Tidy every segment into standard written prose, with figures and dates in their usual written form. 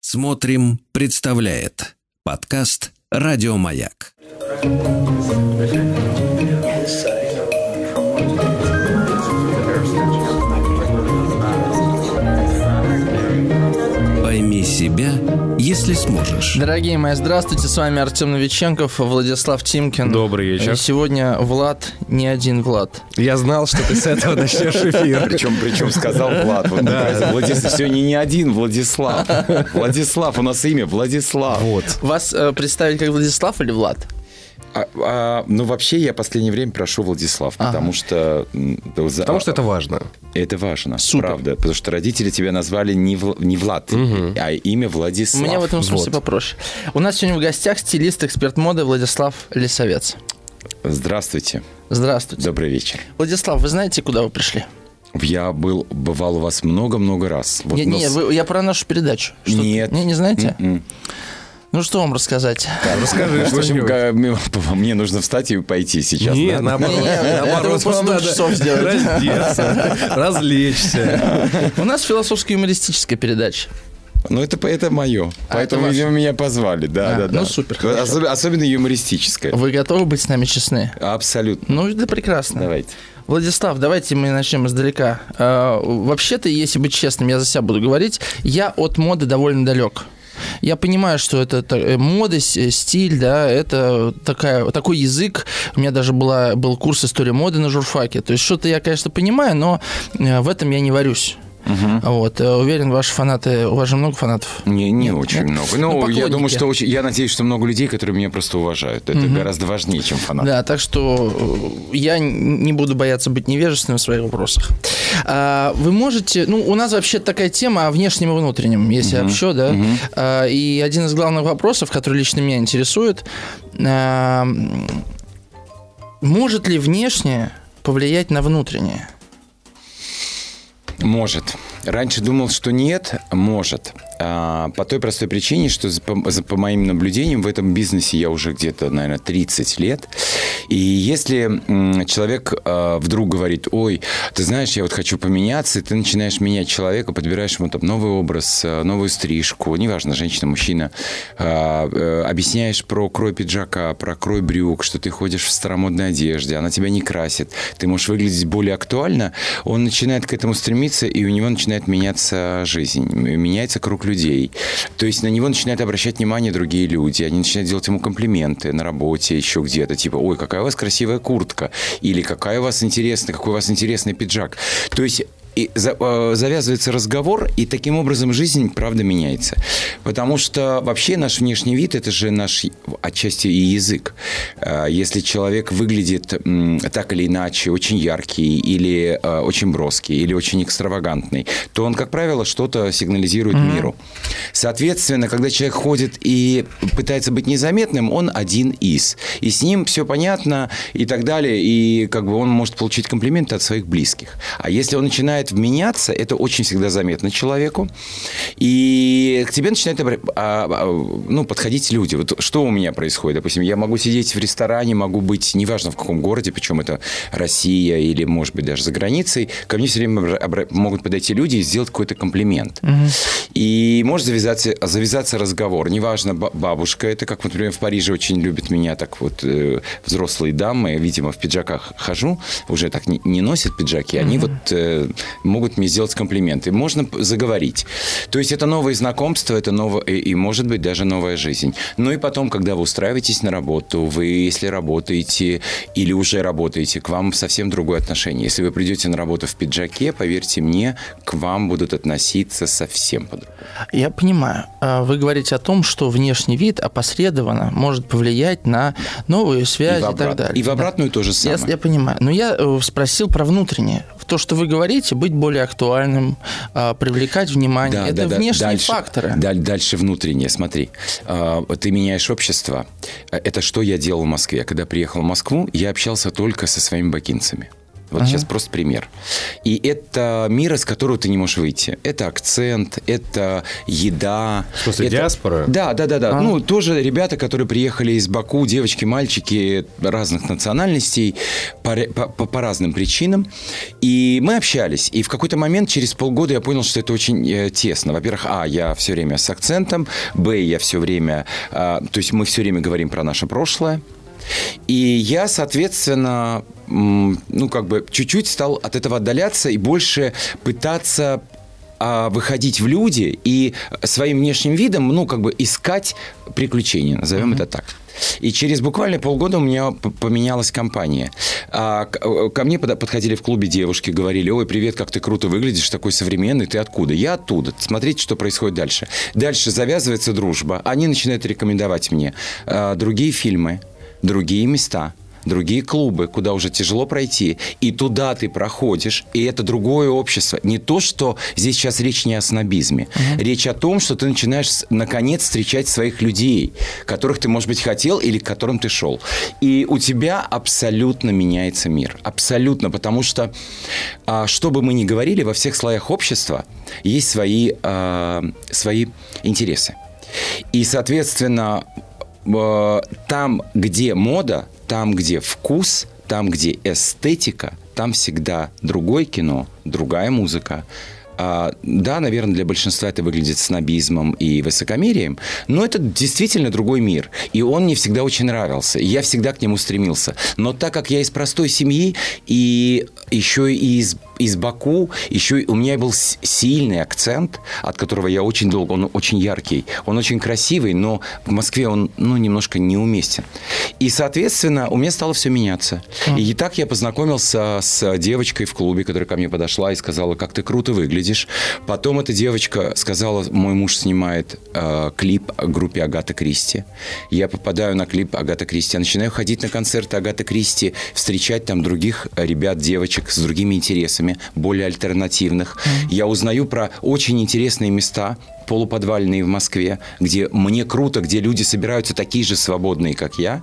Смотрим, представляет подкаст «Радио Маяк». Пойми себя, если сможешь. Дорогие мои, здравствуйте, с вами Артем Новиченков, Владислав Тимкин. Добрый вечер. И сегодня Влад, не один Влад. Я знал, что ты с этого начнешь эфир. Причем сказал Влад. Сегодня не один Владислав. Владислав, у нас имя Владислав. Вот. Вас представить как Владислав или Влад? Ну, вообще, я в последнее время прошу Владислав, потому что... Потому что это важно. Это важно, Супер. правда. Потому что родители тебя назвали не Влад, а имя Владислав. У меня в этом смысле попроще. У нас сегодня в гостях стилист, эксперт моды Владислав Лисовец. Здравствуйте. Здравствуйте. Добрый вечер. Владислав, вы знаете, куда вы пришли? Я бывал у вас много-много раз. Вот, я про нашу передачу. Нет. Не знаете? Ну, что вам рассказать? Расскажи, В общем, что-нибудь. мне нужно встать и пойти сейчас. Нет, да? наоборот, это вы после 2 часов сделаете. раздеться, развлечься. У нас философско-юмористическая передача. Ну, это мое. Поэтому, это видимо, меня позвали. Да. Ну, супер, хорошо. Особенно юмористическое. Вы готовы быть с нами честны? Абсолютно. Ну, это прекрасно. Давайте. Владислав, давайте мы начнем издалека. Вообще-то, если быть честным, я за себя буду говорить, я от моды довольно далек. Я понимаю, что это мода, стиль, да, это такой язык. У меня даже был курс истории моды на журфаке. То есть что-то я, конечно, понимаю, но в этом я не варюсь. Вот. Уверен, у вас же много фанатов? Не очень много. Ну, я думаю, поклонники. что я надеюсь, что много людей, которые меня просто уважают. Это гораздо важнее, чем фанаты. Да, так что я не буду бояться быть невежественным в своих вопросах. Вы можете... Ну, у нас вообще такая тема о внешнем и внутреннем, если общо, да. И один из главных вопросов, который лично меня интересует, может ли внешнее повлиять на внутреннее? Может. Раньше думал, что нет, может. По той простой причине, что по моим наблюдениям в этом бизнесе я уже где-то, наверное, 30 лет. И если человек вдруг говорит: ой, ты знаешь, я вот хочу поменяться, и ты начинаешь менять человека, подбираешь ему там новый образ, новую стрижку, неважно, женщина, мужчина, объясняешь про крой пиджака, про крой брюк, что ты ходишь в старомодной одежде, она тебя не красит, ты можешь выглядеть более актуально, он начинает к этому стремиться, и у него начинает меняться жизнь, меняется круг людей. То есть на него начинают обращать внимание другие люди, они начинают делать ему комплименты на работе, еще где-то, типа: ой, какая у вас красивая куртка, или какой у вас интересный пиджак. То есть и завязывается разговор, и таким образом жизнь, правда, меняется. Потому что вообще наш внешний вид – это же наш отчасти и язык. Если человек выглядит так или иначе очень яркий, или очень броский, или очень экстравагантный, то он, как правило, что-то сигнализирует миру. Соответственно, когда человек ходит и пытается быть незаметным, он один из. И с ним все понятно, и так далее, и как бы он может получить комплименты от своих близких. А если он начинает меняться, это очень всегда заметно человеку, и к тебе начинают подходить люди. Вот что у меня происходит? Допустим, я могу сидеть в ресторане, могу быть, неважно в каком городе, причем это Россия или, может быть, даже за границей, ко мне все время могут подойти люди и сделать какой-то комплимент. И может завязаться разговор. Неважно, бабушка это, как, например, в Париже очень любят меня так вот взрослые дамы, видимо, в пиджаках хожу, уже так не носят пиджаки, они вот могут мне сделать комплименты. Можно заговорить. То есть это новые знакомства, это и может быть даже новая жизнь. Ну и потом, когда вы устраиваетесь на работу, вы, если работаете или уже работаете, к вам совсем другое отношение. Если вы придете на работу в пиджаке, поверьте мне, к вам будут относиться совсем по-другому. Я понимаю. Вы говорите о том, что внешний вид опосредованно может повлиять на новые связи и так далее. И в обратную тоже самое. Я понимаю. Но я спросил про внутреннее. То, что вы говорите, быть более актуальным, привлекать внимание. Это внешние факторы. Дальше внутреннее. Смотри, ты меняешь общество. Это что я делал в Москве? Когда приехал в Москву, я общался только со своими бакинцами. Вот сейчас просто пример. И это мир, из которого ты не можешь выйти. Это акцент, это еда. В смысле, диаспора? Да. Ну, тоже ребята, которые приехали из Баку, девочки, мальчики разных национальностей по разным причинам. И мы общались. И в какой-то момент, через полгода, я понял, что это очень тесно. Во-первых, я все время с акцентом. Я все время... То есть мы все время говорим про наше прошлое. И я, соответственно, чуть-чуть стал от этого отдаляться и больше пытаться выходить в люди и своим внешним видом, искать приключения, назовем это так. И через буквально полгода у меня поменялась компания. Ко мне подходили в клубе девушки, говорили: ой, привет, как ты круто выглядишь, такой современный, ты откуда? Я оттуда. Смотрите, что происходит дальше. Дальше завязывается дружба. Они начинают рекомендовать мне другие фильмы, другие места, другие клубы, куда уже тяжело пройти. И туда ты проходишь, и это другое общество. Не то, что здесь сейчас речь не о снобизме. Речь о том, что ты начинаешь, наконец, встречать своих людей, которых ты, может быть, хотел или к которым ты шел. И у тебя абсолютно меняется мир. Абсолютно. Потому что, что бы мы ни говорили, во всех слоях общества есть свои интересы. И, соответственно, там, где мода, там, где вкус, там, где эстетика, там всегда другое кино, другая музыка. Да, наверное, для большинства это выглядит снобизмом и высокомерием, но это действительно другой мир. И он мне всегда очень нравился. И я всегда к нему стремился. Но так как я из простой семьи, и еще и из Баку, еще у меня был сильный акцент, от которого я очень долго, он очень яркий, он очень красивый, но в Москве он немножко неуместен. И, соответственно, у меня стало все меняться. И так я познакомился с девочкой в клубе, которая ко мне подошла и сказала: как ты круто выглядишь. Потом эта девочка сказала: мой муж снимает клип о группе Агата Кристи. Я попадаю на клип Агата Кристи, я начинаю ходить на концерты Агаты Кристи, встречать там других ребят, девочек с другими интересами, более альтернативных. Я узнаю про очень интересные места, полуподвальные в Москве, где мне круто, где люди собираются такие же свободные, как я.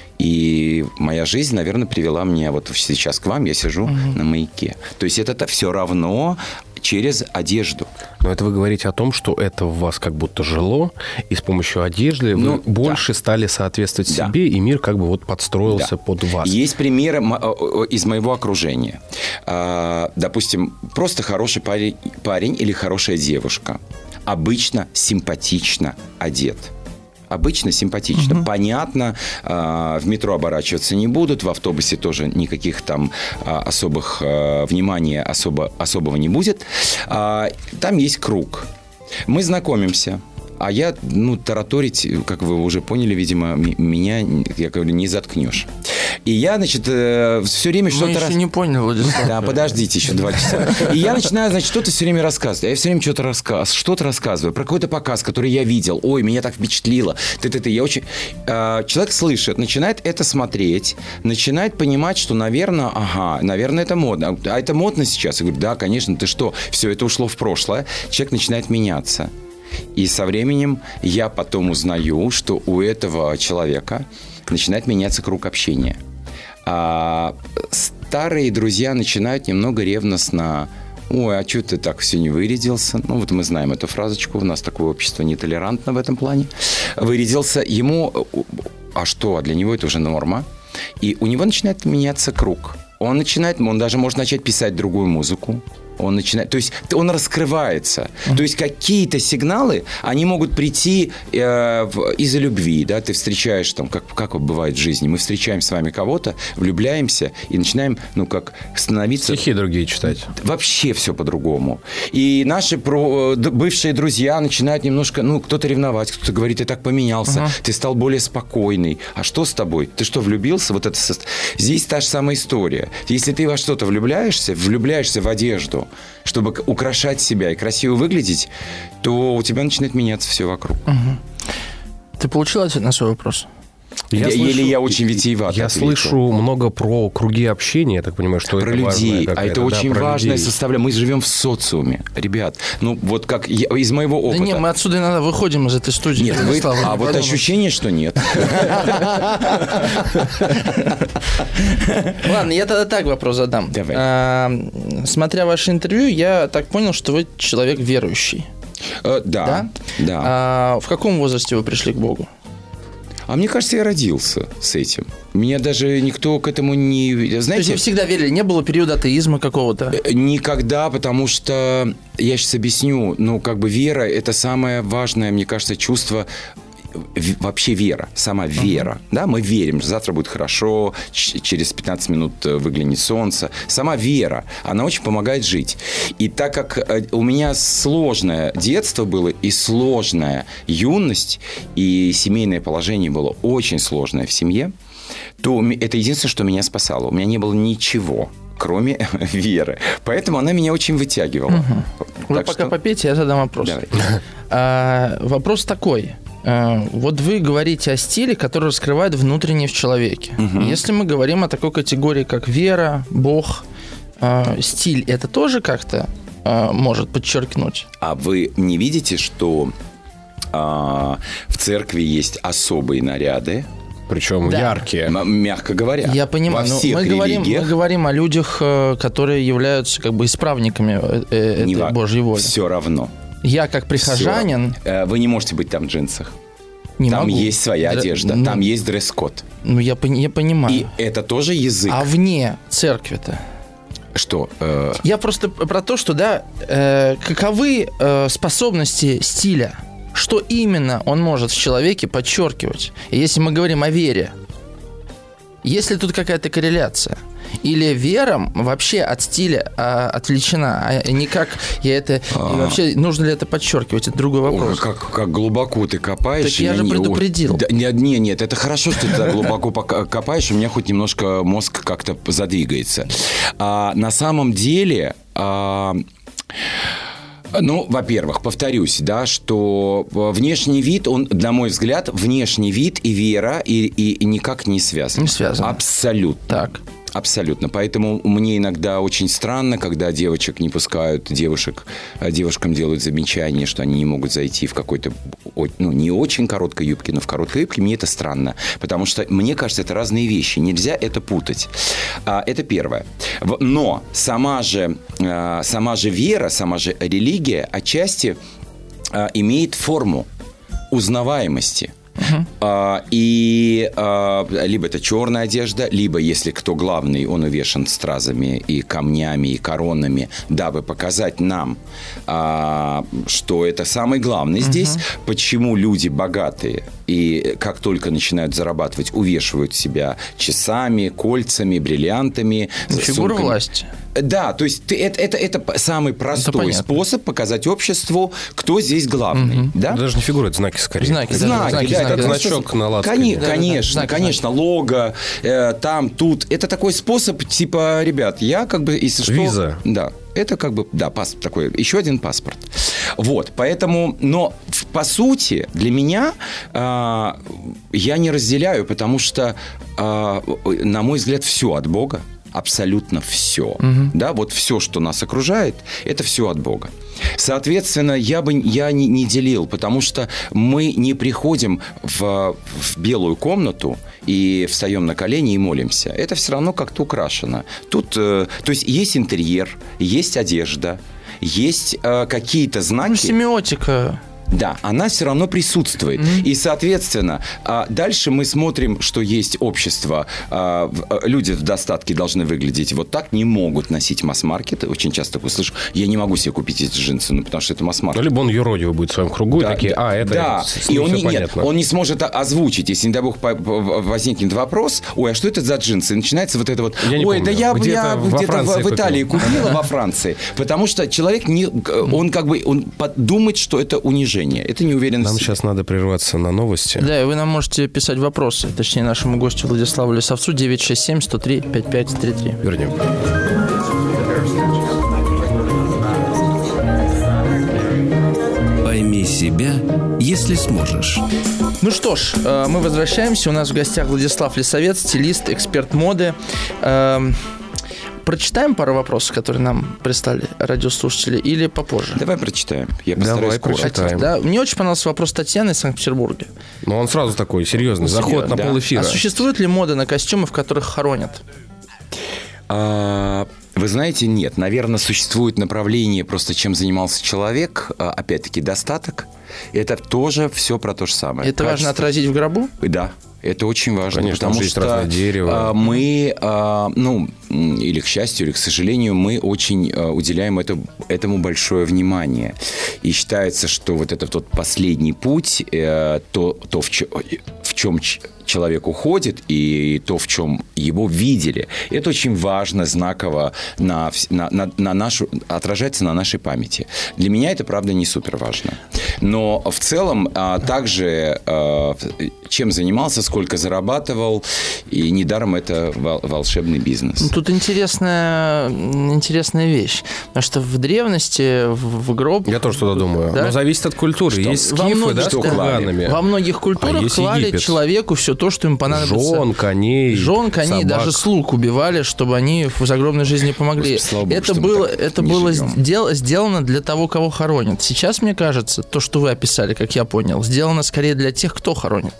И моя жизнь, наверное, привела меня вот сейчас к вам. Я сижу на Маяке. То есть это все равно через одежду. Но это вы говорите о том, что это в вас как будто жило, и с помощью одежды вы больше стали соответствовать себе, и мир как бы вот подстроился под вас. Есть примеры из моего окружения. Допустим, просто хороший парень или хорошая девушка. Обычно симпатично одет. Обычно симпатично. Понятно, в метро оборачиваться не будут, в автобусе тоже никаких там особых внимания особого не будет. Там есть круг. Мы знакомимся. А я, тараторить, как вы уже поняли, видимо, меня, я говорю, не заткнешь. И я, значит, все время что-то... Мы еще не поняли, Владислав. Да, подождите еще 2 часа. И я начинаю, значит, что-то все время рассказывать. Я все время что-то рассказываю. Про какой-то показ, который я видел. Ой, меня так впечатлило. Я очень... Человек слышит, начинает это смотреть, начинает понимать, что, наверное, это модно. А это модно сейчас? Я говорю: да, конечно, ты что? Все это ушло в прошлое. Человек начинает меняться. И со временем я потом узнаю, что у этого человека начинает меняться круг общения. А старые друзья начинают немного ревностно: ой, а что ты так все не вырядился? Вот мы знаем эту фразочку, у нас такое общество нетолерантно в этом плане. Вырядился ему, а что, а для него это уже норма. И у него начинает меняться круг. Он даже может начать писать другую музыку. То есть он раскрывается. То есть какие-то сигналы, они могут прийти из-за любви. Да? Ты встречаешь, как бывает в жизни, мы встречаем с вами кого-то, влюбляемся и начинаем, становиться... Стихи другие читать. Вообще все по-другому. И наши бывшие друзья начинают немножко, кто-то ревновать, кто-то говорит: ты так поменялся, ты стал более спокойный. А что с тобой? Ты что, влюбился? Здесь та же самая история. Если ты во что-то влюбляешься в одежду, чтобы украшать себя и красиво выглядеть, то у тебя начинает меняться все вокруг. Ты получил ответ на свой вопрос? Или я очень витиевато Я ответил? слышу много про круги общения, я так понимаю, что про это людей, важная это очень про важная людей. составляющая. Мы живем в социуме, ребят. Ну, вот как из моего опыта. Да не, мы отсюда иногда выходим из этой студии. Нет, вот ощущение, что нет. Ладно, я тогда так вопрос задам. Давай. Смотря ваше интервью, я так понял, что вы человек верующий. Да. В каком возрасте вы пришли к Богу? А мне кажется, я родился с этим. Меня даже никто к этому не... Знаете, то есть вы всегда верили? Не было периода атеизма какого-то? Никогда, потому что, я сейчас объясню, вера – это самое важное, мне кажется, чувство... Вообще вера, сама вера. Да, мы верим, завтра будет хорошо, через 15 минут выглянет солнце. Сама вера, она очень помогает жить. И так как у меня сложное детство было, и сложная юность, и семейное положение было очень сложное в семье, то это единственное, что меня спасало. У меня не было ничего, кроме веры. Поэтому она меня очень вытягивала. Вы пока попейте, я задам вопрос. Вопрос такой. Вот вы говорите о стиле, который раскрывает внутреннее в человеке. Если мы говорим о такой категории, как вера, Бог, стиль, это тоже как-то может подчеркнуть? А вы не видите, что в церкви есть особые наряды? Причем яркие. Мягко говоря. Я понимаю. Во всех религиях. Мы говорим о людях, которые являются исправниками этой Божьей воли. Все равно. Я как прихожанин... Вы не можете быть там в джинсах. Там есть своя одежда, там есть дресс-код. Я понимаю. И это тоже язык. А вне церкви-то? Что? Я просто про то, что, каковы способности стиля? Что именно он может в человеке подчеркивать? И если мы говорим о вере, есть ли тут какая-то корреляция? Или вера вообще от стиля отвлечена? А никак я это... И вообще, нужно ли это подчеркивать? Это другой вопрос. Как глубоко ты копаешь. Так я же предупредил. Нет, это хорошо, что ты так глубоко копаешь, у меня хоть немножко мозг как-то задвигается. На самом деле... во-первых, повторюсь, что внешний вид, на мой взгляд, внешний вид и вера и никак не связаны. Не связаны. Абсолютно. Так. Абсолютно. Поэтому мне иногда очень странно, когда девочек не пускают, девушкам делают замечание, что они не могут зайти в какой-то, не очень короткой юбке, но в короткой юбке. Мне это странно, потому что, мне кажется, это разные вещи. Нельзя это путать. Это первое. Но сама же вера, сама же религия отчасти имеет форму узнаваемости. И либо это черная одежда, либо, если кто главный, он увешан стразами и камнями, и коронами, дабы показать нам, что это самый главный здесь. Почему люди богатые и как только начинают зарабатывать, увешивают себя часами, кольцами, бриллиантами. Фигура власти. Да, то есть это самый простой способ показать обществу, кто здесь главный. Да? Даже не фигура, это знаки скорее. Знаки, да, это значок на латке. Конечно, лого, там, тут. Это такой способ, типа, ребят, я если что... Виза. Да, это паспорт такой, еще один паспорт. Вот, поэтому, но по сути для меня я не разделяю, потому что, на мой взгляд, все от Бога. Абсолютно все. Да, вот все, что нас окружает, это все от Бога. Соответственно, я не делил, потому что мы не приходим в белую комнату и встаем на колени и молимся. Это все равно как-то украшено. Тут, то есть интерьер, есть одежда, есть какие-то знаки. Семиотика. Да, она все равно присутствует. И, соответственно, дальше мы смотрим, что есть общество. Люди в достатке должны выглядеть вот так, не могут носить масс-маркет. Очень часто такое слышу. Я не могу себе купить эти джинсы, потому что это масс-маркет. Либо он юродивый будет в своем кругу, да, и такие, это... Да, и он не сможет озвучить, если, не дай бог, возникнет вопрос, а что это за джинсы? И начинается вот это вот, я где-то в Италии купила во Франции. Потому что человек, он думает, что это унижение. Это неуверенность. Нам сейчас надо прерваться на новости. Да, и вы нам можете писать вопросы, точнее, нашему гостю Владиславу Лисовцу, 967-103-5533. Вернем. Пойми себя если сможешь. Ну что ж, мы возвращаемся. У нас в гостях Владислав Лисовец, стилист, эксперт моды. Прочитаем пару вопросов, которые нам прислали радиослушатели, или попозже? Давай прочитаем. Я постараюсь прочитаем. Да, мне очень понравился вопрос Татьяны из Санкт-Петербурга. Но он сразу такой серьезный, заход на полэфира. А существует ли мода на костюмы, в которых хоронят? Вы знаете, нет. Наверное, существует направление, просто чем занимался человек. Опять-таки, достаток. Это тоже все про то же самое. Это важно отразить в гробу? Да. Это очень важно, конечно, потому что дерево. Мы, или к счастью, или к сожалению, мы очень уделяем этому большое внимание. И считается, что вот это тот последний путь, в чем человек уходит, и то, в чем его видели, это очень важно, знаково отражается на нашей памяти. Для меня это, правда, не супер важно. Но в целом также чем занимался, сколько зарабатывал, и недаром это волшебный бизнес. Тут интересная вещь, потому что в древности в гроб... Я тоже туда думаю. Да? Но зависит от культуры. Что? Есть скифы, да, с курганами. Во многих культурах клали человеку все то, что им понадобится. Жен, коней, даже слуг убивали, чтобы они в загробной жизни помогли. Богу, это было сделано для того, кого хоронят. Сейчас, мне кажется, то, что вы описали, как я понял, сделано скорее для тех, кто хоронит.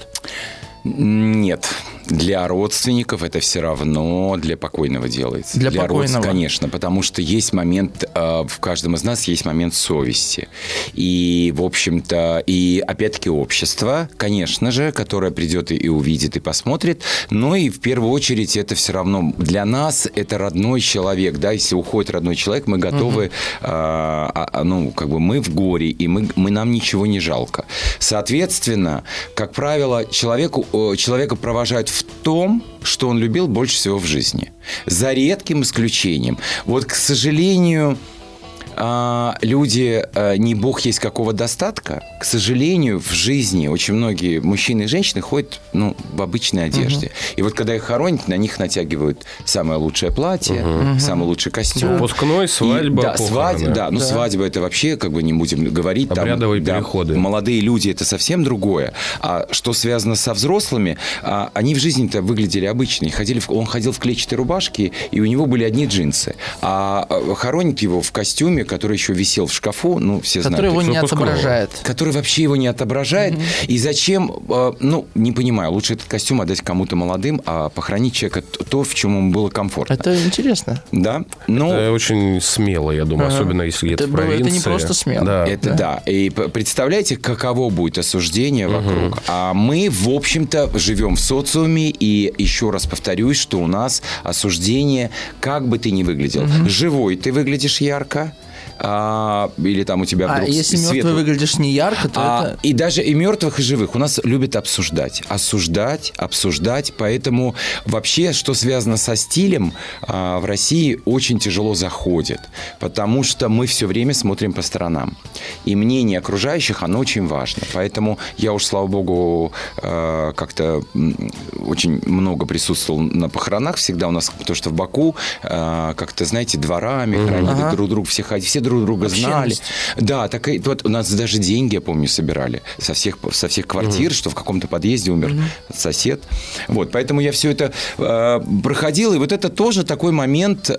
Нет. Для родственников это все равно для покойного делается. Для покойного? Конечно, потому что есть момент, в каждом из нас есть момент совести. И, в общем-то, и опять-таки общество, конечно же, которое придет и увидит, и посмотрит, но и в первую очередь это все равно для нас это родной человек, да, если уходит родной человек, мы готовы, мы в горе, и нам ничего не жалко. Соответственно, как правило, человека провожают в том, что он любил больше всего в жизни. За редким исключением. Вот, к сожалению, люди, не бог есть какого достатка, к сожалению, в жизни очень многие мужчины и женщины ходят в обычной одежде. И вот когда их хоронят, на них натягивают самое лучшее платье, самый лучший костюм. Выпускной, свадьба, свадьба это вообще, не будем говорить. Обрядовые переходы. Молодые люди это совсем другое. А что связано со взрослыми, они в жизни-то выглядели обычно. Он ходил в клетчатой рубашке, и у него были одни джинсы. А хоронят его в костюме, который еще висел в шкафу, все знают. Который его не отображает. Который вообще его не отображает. И зачем, не понимаю, лучше этот костюм отдать кому-то молодым, а похоронить человека то, в чем ему было комфортно. Это интересно. Да. Это очень смело, я думаю, особенно если где-то в провинции. Это не просто смело. Да. И представляете, каково будет осуждение вокруг. А мы, в общем-то, живем в социуме, и еще раз повторюсь, что у нас осуждение, как бы ты ни выглядел. Живой ты выглядишь ярко, или там у тебя вдруг если мертвый выглядишь не ярко, то это... И даже и мертвых, и живых у нас любят обсуждать. Обсуждать. Поэтому вообще, что связано со стилем, в России очень тяжело заходит. Потому что мы все время смотрим по сторонам. И мнение окружающих, оно очень важно. Поэтому я уж, слава богу, как-то очень много присутствовал на похоронах. Всегда у нас, то, что в Баку, как-то, знаете, дворами хоронили друг друга, все друг друга знали. Да, так и вот у нас даже деньги, я помню, собирали со всех квартир, что в каком-то подъезде умер сосед. Вот, поэтому я все это проходил, и вот это тоже такой момент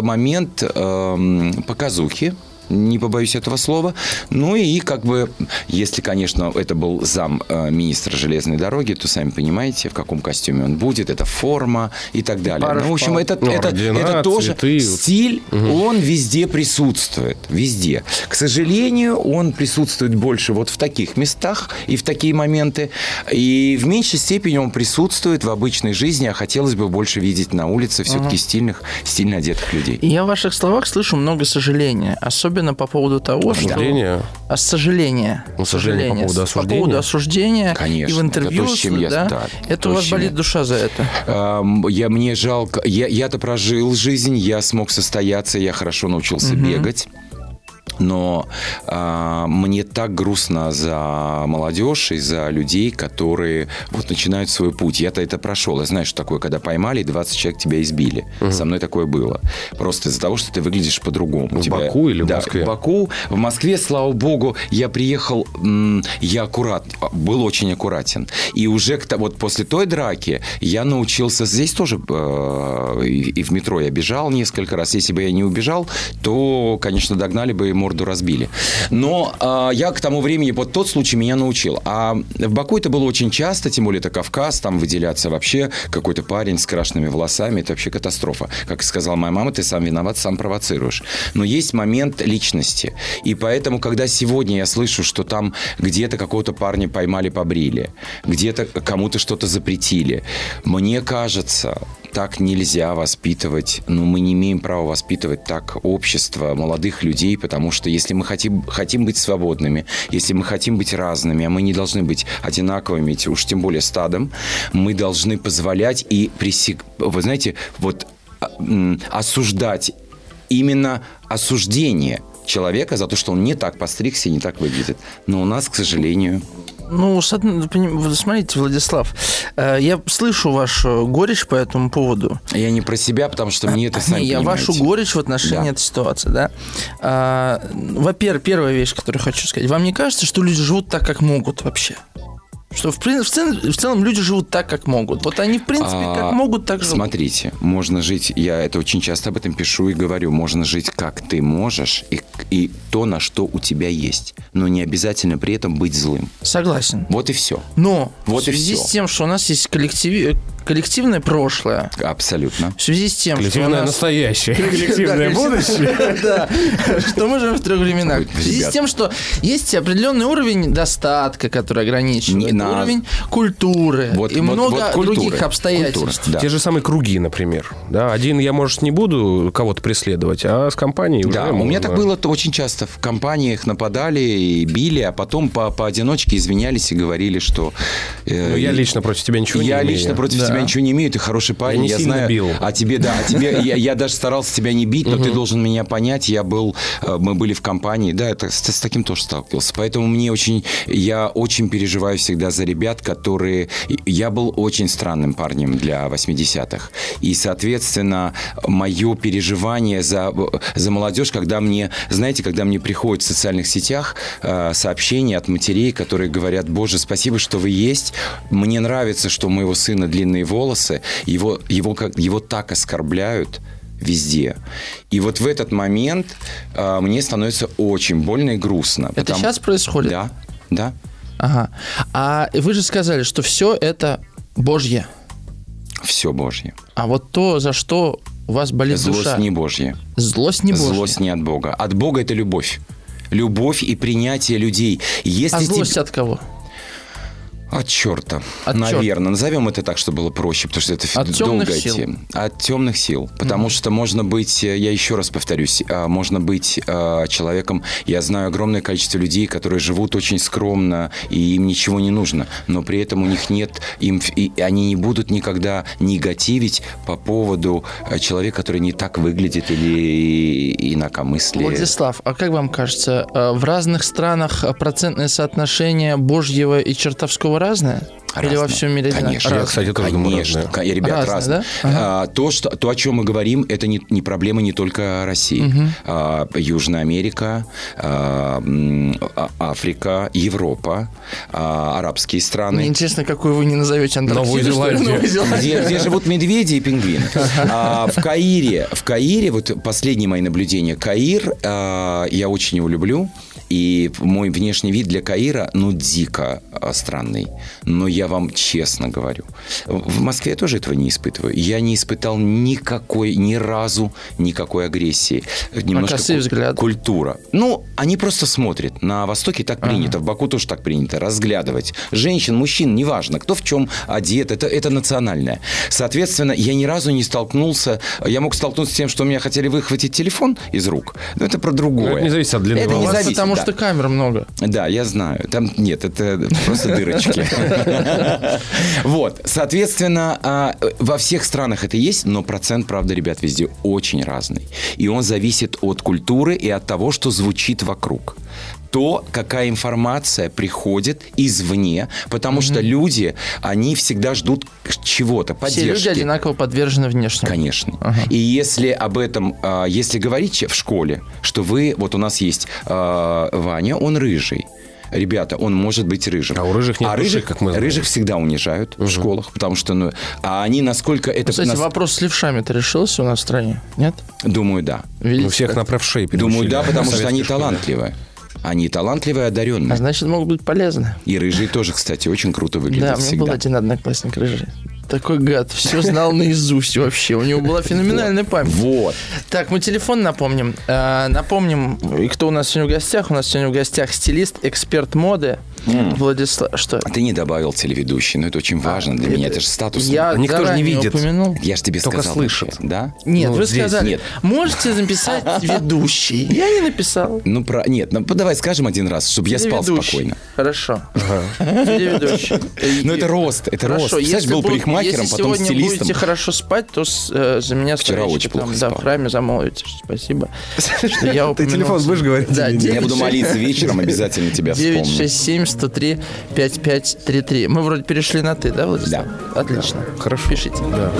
показухи. Не побоюсь этого слова. Ну и если, конечно, это был зам министра железной дороги, то сами понимаете, в каком костюме он будет, это форма и так далее. В общем, это тоже стиль, он везде присутствует. Везде. К сожалению, он присутствует больше вот в таких местах и в такие моменты. И в меньшей степени он присутствует в обычной жизни, а хотелось бы больше видеть на улице все-таки стильно одетых людей. И я в ваших словах слышу много сожаления. Особенно по поводу того, сожаление. Что... Сожаление по поводу осуждения. По поводу осуждения. Конечно, и в интервью. Это у вас болит душа за это? Мне жалко. Я-то прожил жизнь, я смог состояться, я хорошо научился бегать. Но мне так грустно за молодежь и за людей, которые вот начинают свой путь. Я-то это прошел. Я знаю, что такое, когда поймали, 20 человек тебя избили. Со мной такое было. Просто из-за того, что ты выглядишь по-другому. В Баку или в Москве? В Баку. В Москве, слава богу, я приехал, я был очень аккуратен. И уже вот после той драки я научился... Здесь тоже и в метро я бежал несколько раз. Если бы я не убежал, то, конечно, догнали бы и морду разбили. Но я к тому времени, вот тот случай меня научил. А в Баку это было очень часто, тем более это Кавказ, там выделяться вообще какой-то парень с крашенными волосами, это вообще катастрофа. Как сказала моя мама, ты сам виноват, сам провоцируешь. Но есть момент личности. И поэтому, когда сегодня я слышу, что там где-то какого-то парня поймали, побрили, где-то кому-то что-то запретили, мне кажется... Так нельзя воспитывать, мы не имеем права воспитывать так общество молодых людей, потому что если мы хотим быть свободными, если мы хотим быть разными, а мы не должны быть одинаковыми, уж тем более стадом, мы должны позволять и вы знаете, вот осуждать, именно осуждение человека за то, что он не так постригся и не так выглядит. Но у нас, к сожалению... Смотрите, Владислав, я слышу вашу горечь по этому поводу. Я не про себя, потому что мне это сами понимаете. Я вашу горечь в отношении этой ситуации, да. Во-первых, первая вещь, которую хочу сказать. Вам не кажется, что люди живут так, как могут вообще? Что в целом люди живут так, как могут. Вот они, в принципе, как могут, так живут. Смотрите, можно жить, я это очень часто об этом пишу и говорю, можно жить, как ты можешь, и то, на что у тебя есть. Но не обязательно при этом быть злым. Согласен. Вот и все. Но вот в связи с тем, что у нас есть коллективное прошлое. Абсолютно. В связи с тем, коллективное настоящее. Коллективное будущее. Да. Что мы живем в трех временах. В связи с тем, что есть определенный уровень достатка, который ограничивает. Уровень культуры и много других обстоятельств. Те же самые круги, например. Один я, может, не буду кого-то преследовать, а с компанией уже у меня так было очень часто. В компаниях нападали и били, а потом поодиночке извинялись и говорили, что... я лично против тебя ничего не имею. Я лично против тебя ничего не имею, ты хороший парень, я знаю. Бил. А тебе, я даже старался тебя не бить, но ты должен меня понять. Мы были в компании, с таким тоже сталкивался. Поэтому я очень переживаю всегда за ребят, которые... Я был очень странным парнем для 80-х. И, соответственно, мое переживание за молодежь, когда мне приходят в социальных сетях сообщения от матерей, которые говорят: Боже, спасибо, что вы есть. Мне нравится, что у моего сына длинные волосы. Его так оскорбляют везде. И вот в этот момент мне становится очень больно и грустно. Это сейчас происходит? Да. Ага. А вы же сказали, что все это Божье. Все Божье. А вот то, за что у вас болит душа... Злость не Божья. Злость не Божья. Злость не от Бога. От Бога это любовь. Любовь и принятие людей. А злость от кого? От черта, наверное. Назовем это так, чтобы было проще, потому что это долгая тема. От темных сил. Потому что можно быть, я еще раз повторюсь, можно быть человеком. Я знаю огромное количество людей, которые живут очень скромно, и им ничего не нужно. Но при этом у них нет, и они не будут никогда негативить по поводу человека, который не так выглядит или инакомыслие. Владислав, а как вам кажется, в разных странах процентное соотношение Божьего и чертовского разное? Или во всем мире? Конечно. Я, кстати, тоже думаю, разное. Ребят, разные. Да? То, о чем мы говорим, это не проблема не только России. Южная Америка, Африка, Европа, арабские страны. Мне интересно, какую вы не назовете Антарктиду. Новую Зеландию. Где живут медведи и пингвины. В Каире, вот последние мои наблюдения, Каир, я очень его люблю. И мой внешний вид для Каира, дико странный. Но я вам честно говорю, в Москве я тоже этого не испытываю. Я не испытал ни разу никакой агрессии. Немножко взгляд. Культура. Они просто смотрят. На Востоке так принято, в Баку тоже так принято. Разглядывать. Женщин, мужчин, неважно, кто в чем одет. Это национальное. Соответственно, я ни разу не столкнулся. Я мог столкнуться с тем, что у меня хотели выхватить телефон из рук. Но это про другое. Это не зависит от длины волос. Потому что камер много. Да, я знаю. Там нет, это просто дырочки. Вот, соответственно, во всех странах это есть, но процент, правда, ребят, везде очень разный. И он зависит от культуры и от того, что звучит вокруг. То, какая информация приходит извне, потому что люди, они всегда ждут чего-то, поддержки. Все люди одинаково подвержены внешнему. Конечно. И если об этом, если говорить в школе, что вот у нас есть Ваня, он рыжий. Ребята, он может быть рыжим. А у рыжих нет души, как мы знаем. Рыжих всегда унижают в школах, потому что, а они насколько это... Кстати, вопрос с левшами-то решился у нас в стране, нет? Думаю, да. У всех на правшей переучили. Думаю, да, потому что они талантливые. Они талантливые, одаренные. А значит, могут быть полезны. И рыжие тоже, кстати, очень круто выглядят всегда. Да, у меня был один одноклассник рыжий. Такой гад, все знал наизусть вообще. У него была феноменальная память. Вот. Так, мы телефон напомним. Напомним, и кто у нас сегодня в гостях. У нас сегодня в гостях стилист, эксперт моды Владислав. Что? Ты не добавил телеведущий, но это очень важно для меня. Это же статус. Никто же не видит. Упомянул. Я же тебе только сказал. Слышит. Да? Нет, вы здесь сказали, нет. можете записать ведущий. Я не написал. Нет, давай скажем один раз, чтобы я спал спокойно. Хорошо. Телеведущий. Ну, это рост. Это рост. Представляешь, был парикмахером, потом стилистом. Если сегодня будете хорошо спать, то за меня вчера очень плохо спал. Да, в храме замолвите. Спасибо, что я упомянул. Ты телефон будешь говорить? Да, я буду молиться вечером, обязательно тебя вспомню. 967-103-5533. Мы вроде перешли на «ты», да, Владислав? Да. Отлично. Хорошо. Пишите. Да.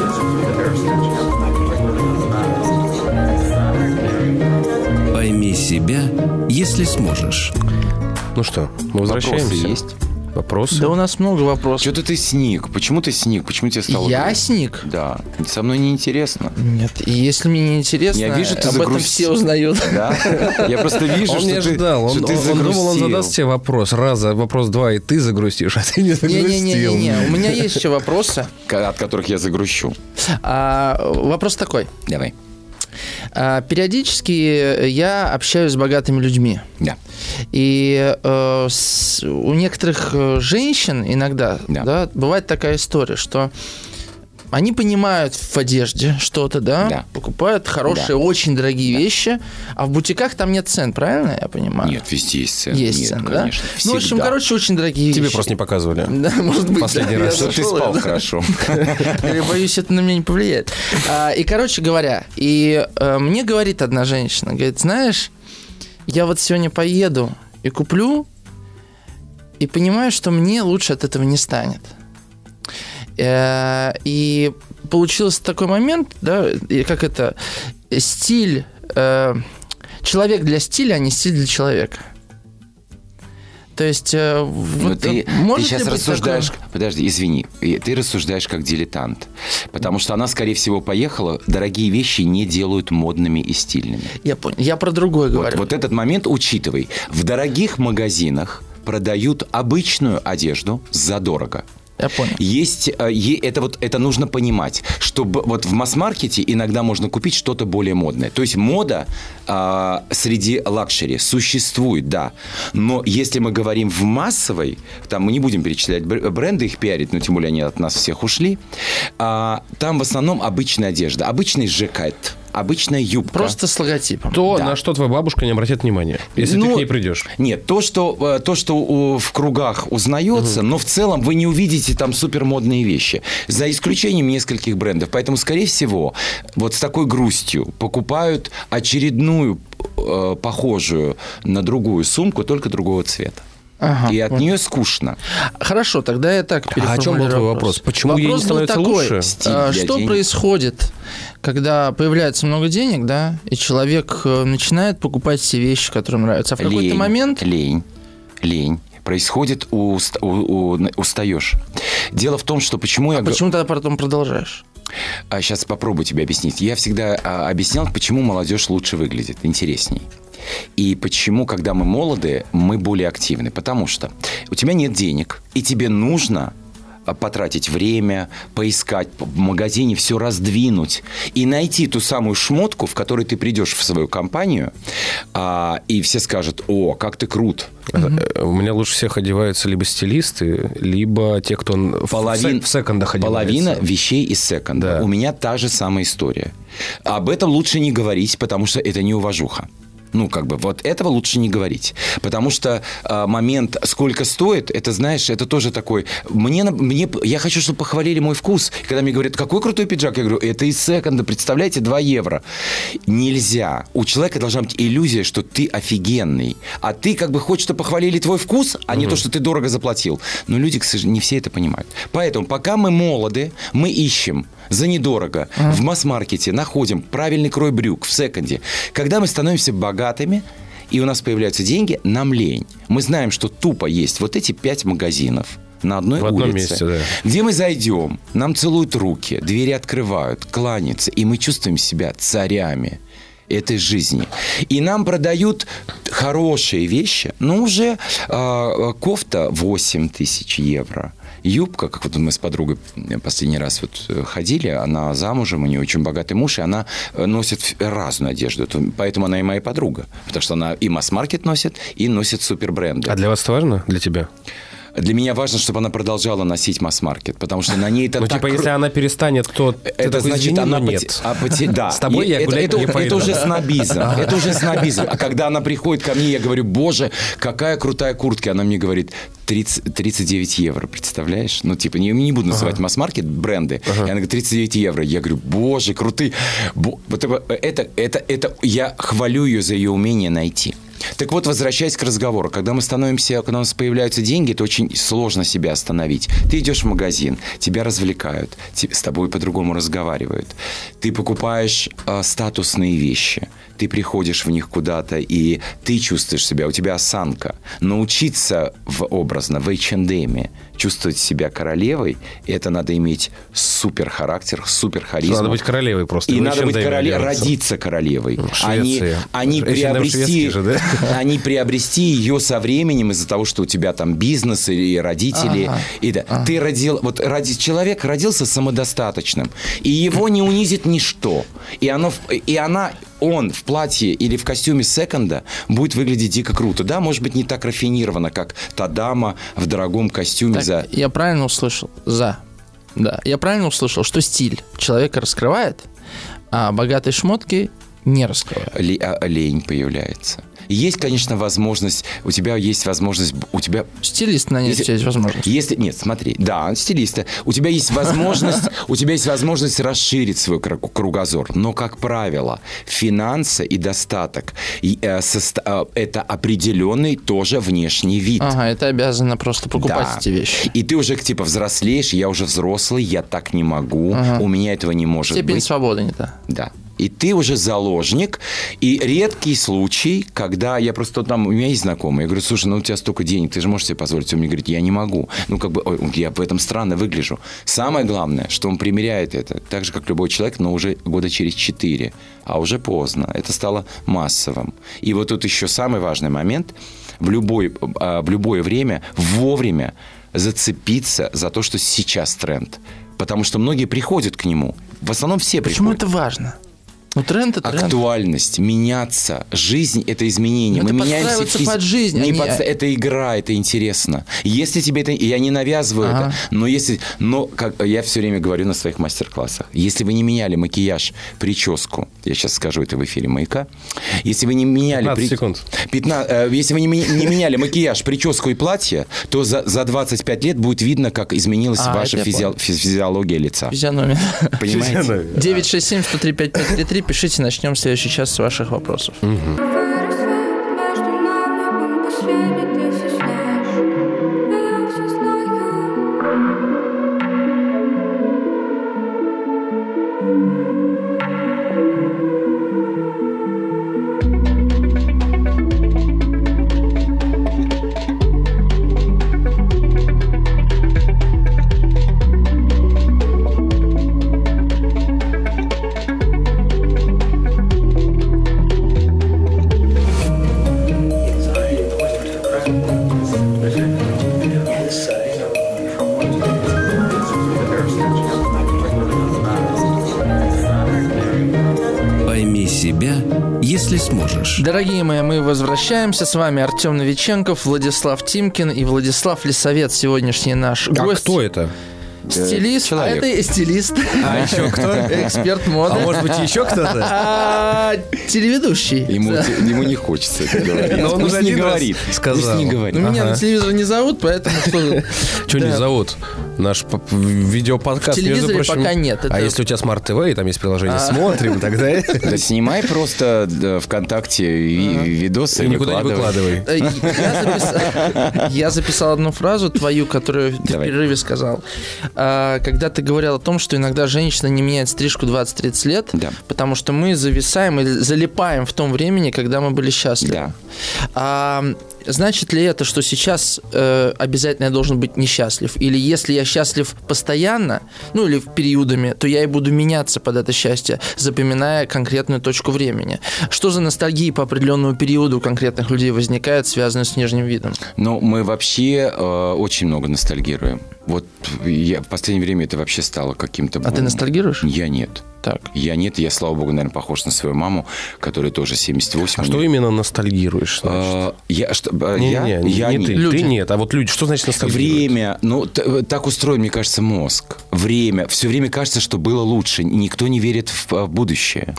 Пойми себя, если сможешь. Ну что, мы возвращаемся? Вопросы есть? Вопросы? Да у нас много вопросов. Что-то ты сник. Почему ты сник? Почему тебе стало... Я сник? Да. Со мной неинтересно. Нет, и если мне не интересно, Я вижу, ты об этом все узнают. Да? Я просто вижу, Он что не ожидал. Он думал, он задаст тебе вопрос. Вопрос 2, и ты загрустишь, а ты не загрустил. Не-не-не, у меня есть еще вопросы. От которых я загрущу. Вопрос такой. Давай. Периодически я общаюсь с богатыми людьми. Да. И у некоторых женщин иногда бывает такая история, что они понимают в одежде что-то, да? Покупают хорошие, очень дорогие вещи, а в бутиках там нет цен, правильно я понимаю? Нет, везде есть цены. Есть цены, да? Конечно. Ну, в общем, очень дорогие вещи. Тебе просто не показывали. Да, может быть, последний раз. Что ты спал хорошо. Я боюсь, это на меня не повлияет. И, короче говоря, мне говорит одна женщина, говорит, знаешь, я вот сегодня поеду и куплю, и понимаю, что мне лучше от этого не станет. И получился такой момент, да, как это, стиль, человек для стиля, а не стиль для человека. То есть, вот, ты может сейчас ли быть рассуждаешь, такое? подожди, извини, ты рассуждаешь как дилетант, потому что она, скорее всего, поехала, дорогие вещи не делают модными и стильными. Я понял, я про другое говорю. Вот этот момент учитывай. В дорогих магазинах продают обычную одежду задорого. Я понял. Это нужно понимать, что вот в масс-маркете иногда можно купить что-то более модное. То есть мода среди лакшери существует, да. Но если мы говорим в массовой, там мы не будем перечислять бренды, их пиарить, но тем более они от нас всех ушли, там в основном обычная одежда, обычный жакет. Обычная юбка. Просто с логотипом. На что твоя бабушка не обратит внимания, если ты к ней придешь. Нет, то, что в кругах узнается, но в целом вы не увидите там супермодные вещи. За исключением нескольких брендов. Поэтому, скорее всего, вот с такой грустью покупают очередную похожую на другую сумку, только другого цвета. И от нее скучно. Хорошо, тогда я так переформулирую. А о чем был твой вопрос? Почему ей не становится лучше? Что происходит, когда появляется много денег, да, и человек начинает покупать все вещи, которые нравятся, а в какой-то момент... Лень. Происходит, устаешь. Дело в том, что почему я... Почему тогда потом продолжаешь? Сейчас попробую тебе объяснить. Я всегда объяснял, почему молодежь лучше выглядит, интересней. И почему, когда мы молоды, мы более активны. Потому что у тебя нет денег, и тебе нужно потратить время, поискать в магазине, все раздвинуть и найти ту самую шмотку, в которой ты придешь в свою компанию, и все скажут: «О, как ты крут». У меня лучше всех одеваются либо стилисты, либо те, кто в секондах одевается. Половина вещей из секонда. Да. У меня та же самая история. Об этом лучше не говорить, потому что это не уважуха. Вот этого лучше не говорить. Потому что момент, сколько стоит, это, знаешь, это тоже такой... Я хочу, чтобы похвалили мой вкус. И когда мне говорят, какой крутой пиджак, я говорю, это из секонда, представляете, 2 евро. Нельзя. У человека должна быть иллюзия, что ты офигенный. А ты хочешь, чтобы похвалили твой вкус, а не то, что ты дорого заплатил. Но люди, к сожалению, не все это понимают. Поэтому, пока мы молоды, мы ищем за недорого в масс-маркете, находим правильный крой брюк в секонде. Когда мы становимся богатыми, и у нас появляются деньги, нам лень. Мы знаем, что тупо есть вот эти 5 магазинов на одной улице, месте, да. где мы зайдем, нам целуют руки, двери открывают, кланяются, и мы чувствуем себя царями этой жизни. И нам продают хорошие вещи, но уже кофта 8 тысяч евро. Юбка, как мы с подругой последний раз ходили, она замужем, у нее очень богатый муж, и она носит разную одежду. Поэтому она и моя подруга. Потому что она и масс-маркет носит, и носит супербренды. А для вас это важно? Для тебя? Для меня важно, чтобы она продолжала носить масс-маркет, потому что на ней это так... если она перестанет, то это значит, она нет. Да. С тобой я гулять не пойду. Это уже снобизм. Это уже снобизм. А когда она приходит ко мне, я говорю, боже, какая крутая куртка. Она мне говорит, 39 евро, представляешь? Не буду называть масс-маркет, бренды. И она говорит, 39 евро. Я говорю, боже, крутые. Я хвалю ее за ее умение найти. Так вот, возвращаясь к разговору, когда у нас появляются деньги, то очень сложно себя остановить. Ты идешь в магазин, тебя развлекают, с тобой по-другому разговаривают. Ты покупаешь статусные вещи, ты приходишь в них куда-то, и ты чувствуешь себя, у тебя осанка. Научиться образно в H&M чувствовать себя королевой, это надо иметь супер характер, супер харизму. Надо быть королевой просто. И надо быть родиться королевой. Они приобрести ее со временем из-за того, что у тебя там бизнес или родители. Человек родился самодостаточным, и его не унизит ничто. Он в платье или в костюме секонда будет выглядеть дико круто. Да, может быть, не так рафинированно, как та дама в дорогом костюме. Я правильно услышал? Я правильно услышал, что стиль человека раскрывает, а богатые шмотки не раскрывают. Лень появляется. Есть, конечно, возможность, у тебя есть возможность... Стилист нанять есть возможность. Нет, смотри, да, стилиста. У тебя есть возможность расширить свой кругозор. Но, как правило, финансы и достаток это определенный тоже внешний вид. Это обязано просто покупать эти вещи. И ты уже взрослеешь, я уже взрослый, я так не могу, у меня этого не может быть. Степень свободы не та. Да. И ты уже заложник. И редкий случай, когда я просто у меня есть знакомый, я говорю, слушай, у тебя столько денег, ты же можешь себе позволить. Он мне говорит, я не могу. Я в этом странно выгляжу. Самое главное, что он примеряет это, так же, как любой человек, но уже года через 4. А уже поздно. Это стало массовым. И вот тут еще самый важный момент. В любое время вовремя зацепиться за то, что сейчас тренд. Потому что многие приходят к нему. В основном все приходят. Почему это важно? Тренд это тренд. Актуальность, меняться. Жизнь – это изменение. Мы меняемся под жизнь. Это игра, это интересно. Если тебе это... Я не навязываю это. Но как я все время говорю на своих мастер-классах, если вы не меняли макияж, прическу, я сейчас скажу это в эфире «Маяка», если вы не меняли... 15 секунд. Если вы не меняли макияж, прическу и платье, то за 25 лет будет видно, как изменилась ваша физиология лица. Физиономия. Понимаете? 967-103-5533. Пишите, начнем следующий час с ваших вопросов. если сможешь. Дорогие мои, мы возвращаемся. С вами Артем Новиченков, Владислав Тимкин и Владислав Лисовец, сегодняшний наш гость. А кто это? Стилист, человек. это стилист. А еще кто? Эксперт моды. А может быть, еще кто-то? Телеведущий. Ему не хочется это говорить. Но он Пусть уже не один раз говорит. сказал. Пусть не говорит. Ну, меня на телевизор не зовут, поэтому что... Что не Да. зовут? Наш видеоподкаст, В телевизоре между прочим. пока нет, это- А если у тебя Smart TV, и там есть приложение «Смотрим», тогда... Да снимай просто ВКонтакте видосы И никуда не выкладывай. Я записал одну фразу твою, которую ты в Давай. перерыве сказал. Когда ты говорил о том, что иногда женщина не меняет стрижку 20-30 лет, Да. потому что мы зависаем или залипаем в том времени, когда мы были счастливы. Да. Значит ли это, что сейчас обязательно я должен быть несчастлив? Или если я счастлив постоянно, ну или периодами, то я и буду меняться под это счастье, запоминая конкретную точку времени? Что за ностальгия по определенному периоду у конкретных людей возникает, связанную с внешним видом? Но мы вообще очень много ностальгируем. Вот в последнее время это вообще стало каким-то... А ты ностальгируешь? Я нет. Так. Я нет, я, слава богу, наверное, похож на свою маму, которая тоже 78. А что именно ностальгируешь, значит? Я Не ты. Люди. Ты нет. А вот люди, что значит ностальгировать? Время, ну, так устроен, мне кажется, мозг. Время. Все время кажется, что было лучше. Никто не верит в будущее.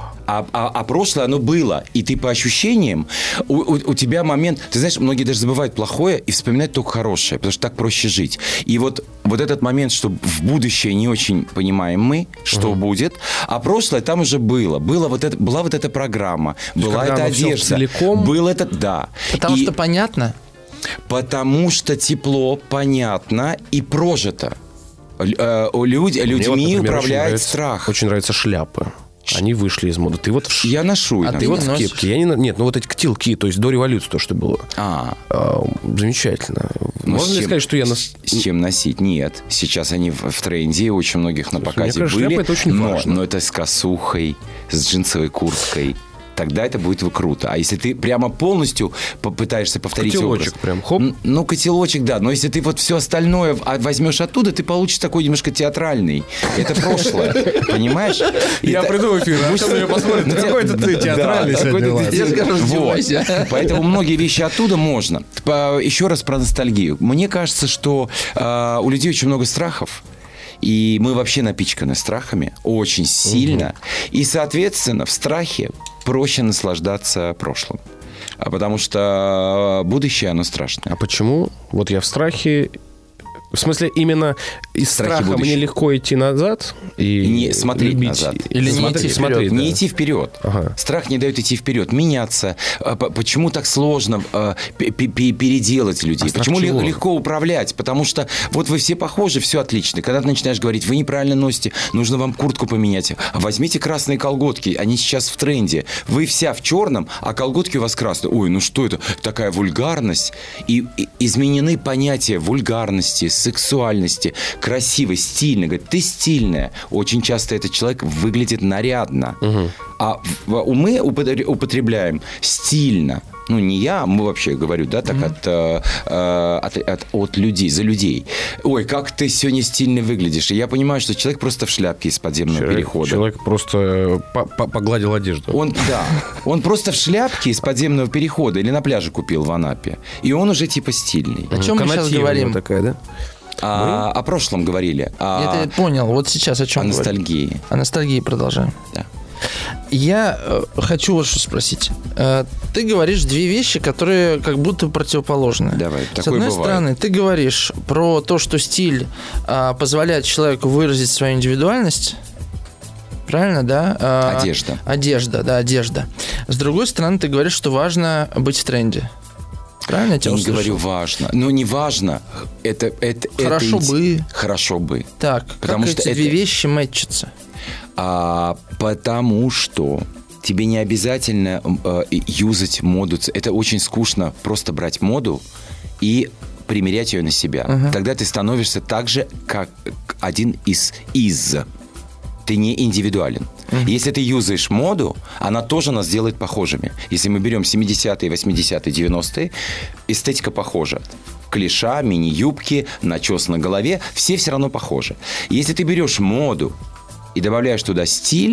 А прошлое, оно было. И ты по ощущениям, у тебя момент... Ты знаешь, многие даже забывают плохое и вспоминают только хорошее, потому что так проще жить. И вот этот момент, что в будущее не очень понимаем мы, что будет, а прошлое там уже было. Была вот эта программа, была когда эта оно всё одежда. целиком? Был этот, да. Потому И- что понятно? Потому что тепло, понятно и прожито. Мне вот, Людьми например, управляет страх. Очень нравятся шляпы. Они вышли из моды. Ты вот в Я ношу А иногда. ты вот не в носишь? кепке. Я не... Нет, ну вот эти ктилки, то есть до революции то, что было. Замечательно. Ну, Можно с ли чем- сказать, что я... С чем носить? Нет. Сейчас они в тренде, и очень многих на показе кажется, были. шляпа это очень важно. Но это с косухой, с джинсовой курткой. Тогда это будет круто. А если ты прямо полностью попытаешься повторить Котелочек образ... прям, хоп. Ну, котелочек, да. Но если ты вот все остальное возьмешь оттуда, ты получишь такой немножко театральный. Это прошлое. Понимаешь? Я приду в эфир, а кто меня посмотрит? Ну, Какой-то ты театральный да, сегодня, какой-то ладно. ты Я скажу, Вот. раздевайся. Поэтому многие вещи оттуда можно. Еще раз про ностальгию. Мне кажется, что у людей очень много страхов. И мы вообще напичканы страхами очень сильно. И, соответственно, в страхе проще наслаждаться прошлым. Потому что будущее, оно страшное. А почему? Вот я в страхе... В смысле, именно из Страхе страха будущего. мне легко идти назад и Не смотреть любить. назад. Или не смотреть, идти смотреть, вперед. да. Не идти вперед. Ага. Страх не дает идти вперед, меняться. Почему так сложно переделать людей? страх Почему чего? легко управлять? Потому что вот вы все похожи, все отлично. Когда ты начинаешь говорить, вы неправильно носите, нужно вам куртку поменять. Возьмите красные колготки, они сейчас в тренде. Вы вся в черном, а колготки у вас красные. Ой, ну что это? Такая вульгарность. И изменены понятия вульгарности, сексуальности, красивой, стильной. Говорит, ты стильная. Очень часто этот человек выглядит нарядно. А мы употребляем стильно. Ну, не я, мы вообще, говорю, да, так от людей, за людей. Ой, как ты сегодня стильно выглядишь. И я понимаю, что человек просто в шляпке из подземного перехода. Человек просто погладил одежду. Он просто в шляпке из подземного перехода или на пляже купил в Анапе. И он уже типа стильный. О чем мы сейчас Канатьевая говорим? такая, да? О прошлом говорили. Я это понял. Вот сейчас о чем О говорим? ностальгии. О ностальгии продолжаем. Да. Я хочу вот что спросить. Ты говоришь две вещи, которые как будто противоположны. Давай, С такое одной бывает. стороны, ты говоришь про то, что стиль позволяет человеку выразить свою индивидуальность. Правильно, да? Одежда. Одежда, да, одежда. С другой стороны, ты говоришь, что важно быть в тренде. Правильно я тебя Я не услышал? говорю важно. Ну, не важно. Хорошо бы. Хорошо бы. Так, Потому как что эти это- две вещи мэтчатся? Потому что тебе не обязательно юзать моду. Это очень скучно просто брать моду и примерять ее на себя. Тогда ты становишься так же, как один из. Ты не индивидуален. Если ты юзаешь моду, она тоже нас делает похожими. Если мы берем 70-е, 80-е, 90-е, эстетика похожа. Клиша, мини-юбки, начес на голове, все равно похожи. Если ты берешь моду и добавляешь туда стиль,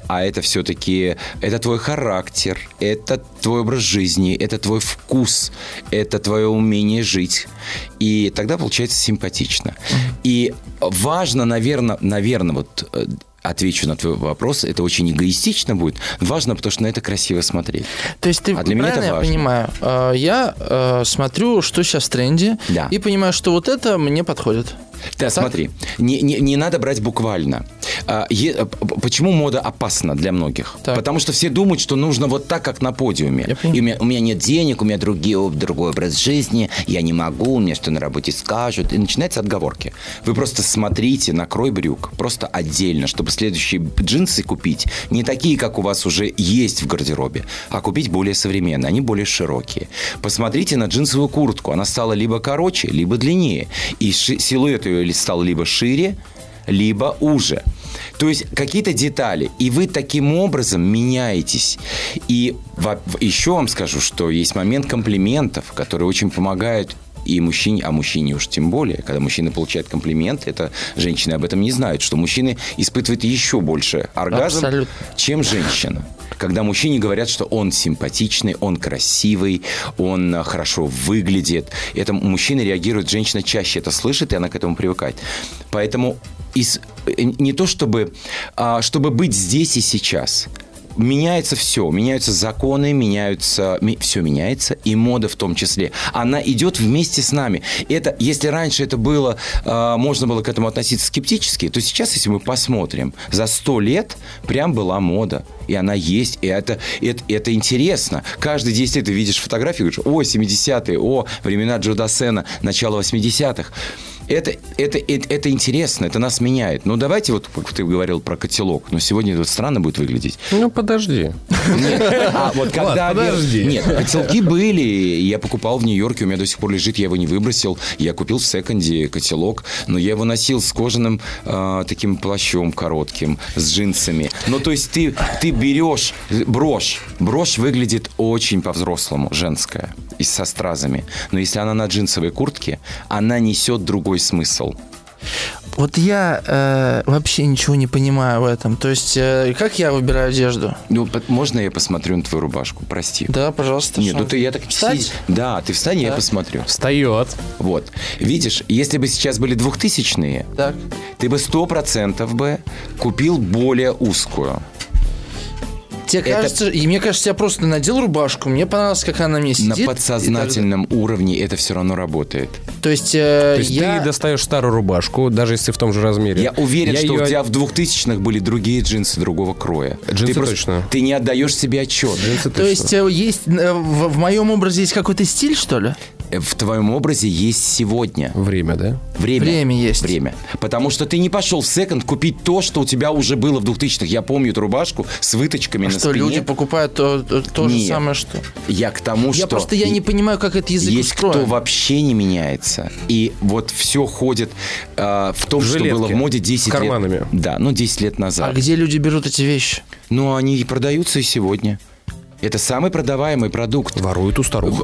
а это все-таки это твой характер, это твой образ жизни, это твой вкус, это твое умение жить. И тогда получается симпатично. И важно, наверное, вот отвечу на твой вопрос, это очень эгоистично будет. Важно, потому что на это красиво смотреть. То есть ты, для меня это важно. Я понимаю, я смотрю, что сейчас в тренде, и понимаю, что вот это мне подходит. Да, смотри, не надо брать буквально. Почему мода опасна для многих? Так. Потому что все думают, что нужно вот так, как на подиуме. И у меня нет денег, у меня другой образ жизни, я не могу, мне что на работе скажут. И начинаются отговорки. Вы просто смотрите на крой брюк, просто отдельно, чтобы следующие джинсы купить не такие, как у вас уже есть в гардеробе, а купить более современные, они более широкие. Посмотрите на джинсовую куртку, она стала либо короче, либо длиннее. И силуэт ее стал либо шире, либо уже. То есть какие-то детали. И вы таким образом меняетесь. И еще вам скажу, что есть момент комплиментов, которые очень помогают и мужчине, а мужчине уж тем более. Когда мужчина получает комплимент, это женщины об этом не знают, что мужчины испытывают еще больше оргазм, чем женщина. Когда мужчине говорят, что он симпатичный, он красивый, он хорошо выглядит. Это мужчина реагирует, женщина чаще это слышит, и она к этому привыкает. Поэтому не то чтобы быть здесь и сейчас. Меняется все. Меняются законы, все меняется, и мода в том числе. Она идет вместе с нами. Если раньше это было, можно было к этому относиться скептически, то сейчас, если мы посмотрим, за 100 лет прям была мода. И она есть, и это интересно. Каждые 10 лет ты видишь фотографии и говоришь: 70-е, времена Джо Дассена, начало 80-х. Это интересно, это нас меняет. Ну, давайте, вот как ты говорил про котелок, но сегодня это странно будет выглядеть. Ну, подожди. Подожди. Нет, котелки были, я покупал в Нью-Йорке, у меня до сих пор лежит, я его не выбросил. Я купил в секонде котелок, но я его носил с кожаным таким плащом коротким, с джинсами. Ну, то есть ты берешь брошь. Брошь выглядит очень по-взрослому, женская, и со стразами. Но если она на джинсовой куртке, она несет другой смысл. Вот я вообще ничего не понимаю в этом. То есть, как я выбираю одежду? Ну, можно я посмотрю на твою рубашку? Прости. Да, пожалуйста. Нет, ну ты я так... Встать? Да, ты встань, я посмотрю. Встает. Вот. Видишь, если бы сейчас были 2000-е, ты бы 100% бы купил более узкую. Тебе кажется, и мне кажется, я просто надел рубашку, мне понравилось, как она мне сидит. На подсознательном уровне это все равно работает. То есть ты достаешь старую рубашку, даже если в том же размере. Я уверен, что у тебя в 2000-х были другие джинсы другого кроя. Джинсы точно. Ты не отдаешь себе отчет. То есть есть в моем образе есть какой-то стиль, что ли? В твоем образе есть сегодня. Время, да? Время есть. Время. Потому что ты не пошел в секонд купить то, что у тебя уже было в 2000-х. Я помню эту рубашку с выточками на спине. Что, люди покупают то же самое, что? Я к тому, что... Я не понимаю, как этот язык устроен. Есть кто вообще не меняется. И вот все ходит в том, что было в моде 10 лет. С карманами. Да, 10 лет назад. А где люди берут эти вещи? Ну, они и продаются и сегодня. Это самый продаваемый продукт. Воруют у старух.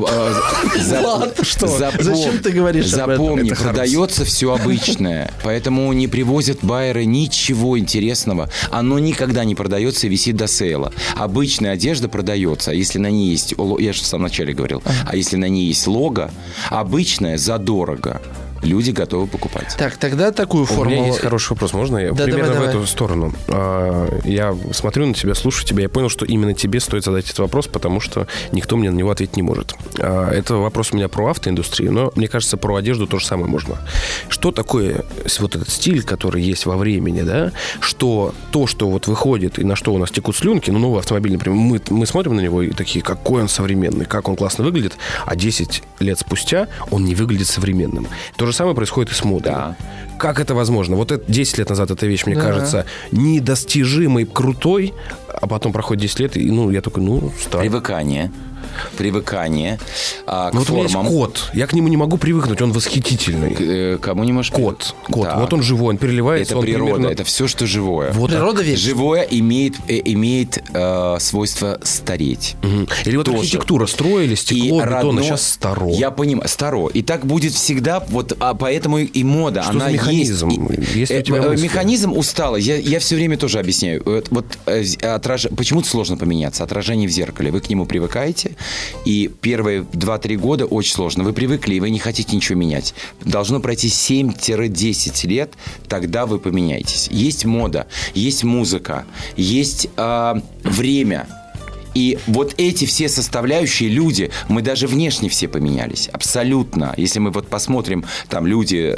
Зачем ты говоришь об этом? Запомни, продается все обычное. Поэтому не привозят байеры ничего интересного. Оно никогда не продается и висит до сейла. Обычная одежда продается. А если на ней есть... Я же в самом начале говорил. А если на ней есть лого, обычная задорого. Люди готовы покупать. Так, тогда такую формулу... У меня есть хороший вопрос. Можно я примерно в эту сторону? Я смотрю на тебя, слушаю тебя. Я понял, что именно тебе стоит задать этот вопрос, потому что никто мне на него ответить не может. Это вопрос у меня про автоиндустрию, но, мне кажется, про одежду то же самое можно. Что такое вот этот стиль, который есть во времени, да? Что то, что вот выходит и на что у нас текут слюнки, новый автомобиль, например, мы смотрим на него и такие, какой он современный, как он классно выглядит, а 10 лет спустя он не выглядит современным. То же самое происходит и с модой. Да. Как это возможно? Вот это 10 лет назад эта вещь, мне кажется, недостижимой, крутой, а потом проходит 10 лет, и я такой, старый. Привыкание к вот формам. У меня есть кот. Я к нему не могу привыкнуть, он восхитительный. Кому не можешь? Кот. Да. Вот он живой, он переливается. Это природа, это все, что живое. Вот природа ведь. Живое имеет свойство стареть. Угу. Или вот архитектура. Строили стекло, бетон, а сейчас старо. Я понимаю, старо. И так будет всегда. Вот поэтому и мода. Что она за механизм? Есть механизм усталый. Я все время тоже объясняю. Почему-то сложно поменяться. Отражение в зеркале. Вы к нему привыкаете, и первые 2-3 года очень сложно. Вы привыкли, и вы не хотите ничего менять. Должно пройти 7-10 лет, тогда вы поменяетесь. Есть мода, есть музыка, есть время. И вот эти все составляющие люди, мы даже внешне все поменялись. Абсолютно. Если мы вот посмотрим, там люди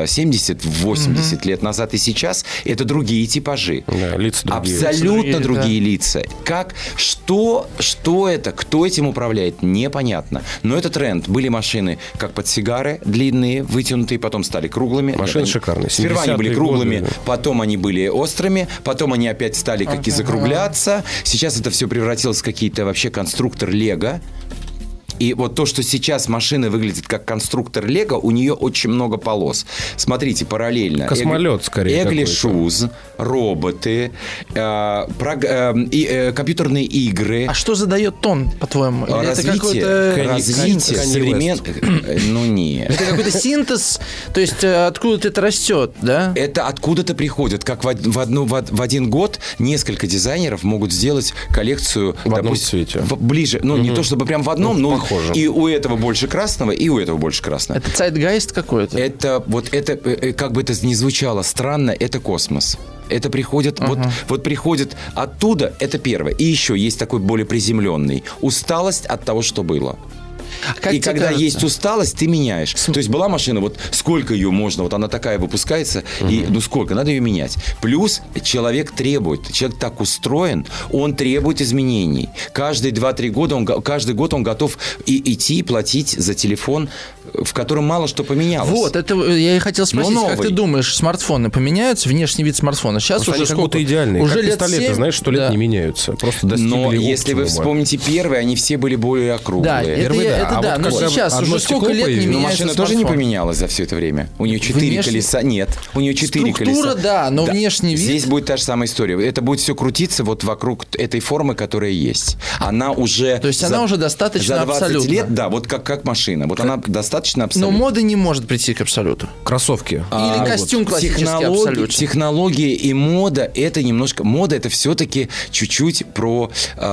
70-80 лет назад и сейчас, это другие типажи. Да, лица другие. Абсолютно другие лица. Что это? Кто этим управляет? Непонятно. Но это тренд. Были машины, как под сигары, длинные, вытянутые, потом стали круглыми. Машины шикарные. Сперва они были круглыми, потом они были острыми, потом они опять стали как-то закругляться. Сейчас это все превратилось какие-то вообще конструктор Лего. И вот то, что сейчас машина выглядит как конструктор Лего, у нее очень много полос. Смотрите, параллельно. Космолет, скорее. Эгли-шуз, роботы, компьютерные игры. А что задает тон, по-твоему? Развитие современных... Ну, нет. Это какой-то синтез, то есть откуда-то это растет, да? Это откуда-то приходит. Как в один год несколько дизайнеров могут сделать коллекцию... В одном цвете. Ближе. Ну, не то чтобы прям в одном, но и у этого больше красного, и у этого больше красного. Это цайтгайст какой-то? Это, как бы это ни звучало странно, это космос. Это приходит, вот приходит оттуда, это первое. И еще есть такой более приземленный. Усталость от того, что было. И когда есть усталость, ты меняешь. То есть была машина, вот сколько ее можно, вот она такая выпускается, и ну сколько, надо ее менять. Плюс человек требует, человек так устроен, он требует изменений. Каждые 2-3 года, каждый год он готов идти платить за телефон, в котором мало что поменялось. Вот, это я и хотел спросить, как ты думаешь, смартфоны поменяются, внешний вид смартфона? Сейчас уже сколько? Как идеальные. Уже как пистолеты, 7? Знаешь, 100 лет не меняются. Просто достигли Но если вы вспомните первые, они все были более округлые. Да, но сейчас уже сколько лет не меняется. Но машина тоже не поменялась за все это время. У нее 4 колеса. Нет, у нее 4 колеса. Структура, да, но внешний вид. Здесь будет та же самая история. Это будет все крутиться вот вокруг этой формы, которая есть. Она уже... То есть она уже достаточно за 20 абсолютно. лет, да, вот как машина. Вот она достаточно абсолютно. Но мода не может прийти к абсолюту. Кроссовки. Или костюм классический абсолютно. Технологии и мода, это немножко... Мода, это все-таки чуть-чуть про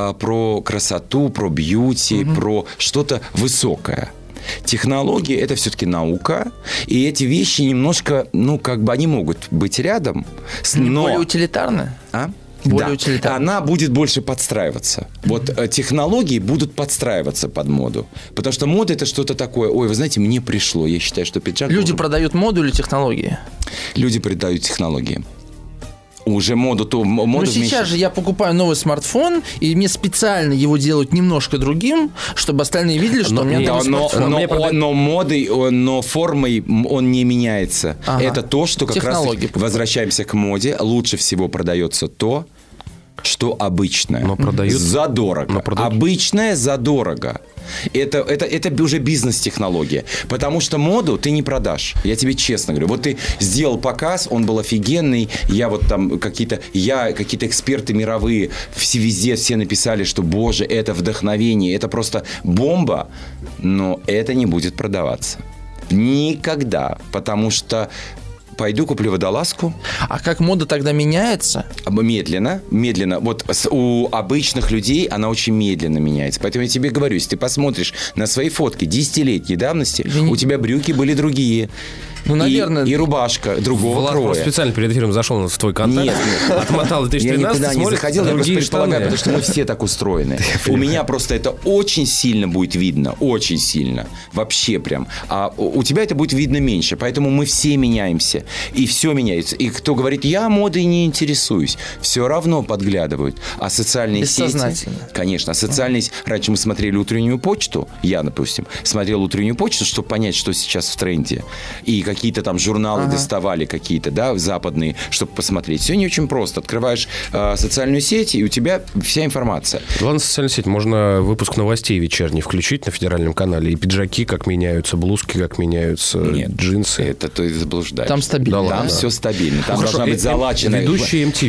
красоту, про бьюти, про что-то высокое. Технологии – это все-таки наука, и эти вещи немножко, ну, как бы они могут быть рядом, но... Более утилитарны? Более утилитарно. Она будет больше подстраиваться. Вот технологии будут подстраиваться под моду. Потому что мода – это что-то такое. Ой, вы знаете, мне пришло. Я считаю, что пиджак... Люди продают моду или технологии? Люди продают технологии. Уже моду сейчас же я покупаю новый смартфон, и мне специально его делают немножко другим, чтобы остальные видели, что у меня новый смартфон. Но формой он не меняется. Это то, что как раз возвращаемся к моде. Лучше всего продается то, что обычное. Но продают задорого. Обычное задорого. Это уже бизнес-технология. Потому что моду ты не продашь. Я тебе честно говорю. Вот ты сделал показ, он был офигенный. Я вот там какие-то эксперты мировые везде все написали, что, боже, это вдохновение, это просто бомба. Но это не будет продаваться. Никогда. Потому что пойду куплю водолазку. А как мода тогда меняется? Медленно. Вот у обычных людей она очень медленно меняется. Поэтому я тебе говорю, если ты посмотришь на свои фотки 10-летней давности, у тебя брюки были другие. Ну, наверное... И рубашка другого кроя. Влад специально перед эфиром зашел в твой контакт. Нет. Отмотал 2013. Я никуда не заходил, я просто предполагаю, потому что мы все так устроены. У меня просто это очень сильно будет видно. Очень сильно. Вообще прям. А у тебя это будет видно меньше. Поэтому мы все меняемся. И все меняется. И кто говорит, я модой не интересуюсь, все равно подглядывают. А социальные сети... Конечно. Социальные сети... Раньше мы смотрели утреннюю почту. Я, допустим, смотрел утреннюю почту, чтобы понять, что сейчас в тренде. И какие-то там журналы доставали какие-то, да, западные, чтобы посмотреть. Все не очень просто. Открываешь социальную сеть, и у тебя вся информация. Главное, социальная сеть. Можно выпуск новостей вечерний включить на федеральном канале. И пиджаки как меняются, блузки как меняются, джинсы. Это ты заблуждаешь. Там стабильно. Там все стабильно. Там должна быть залачена... Ведущие MTV.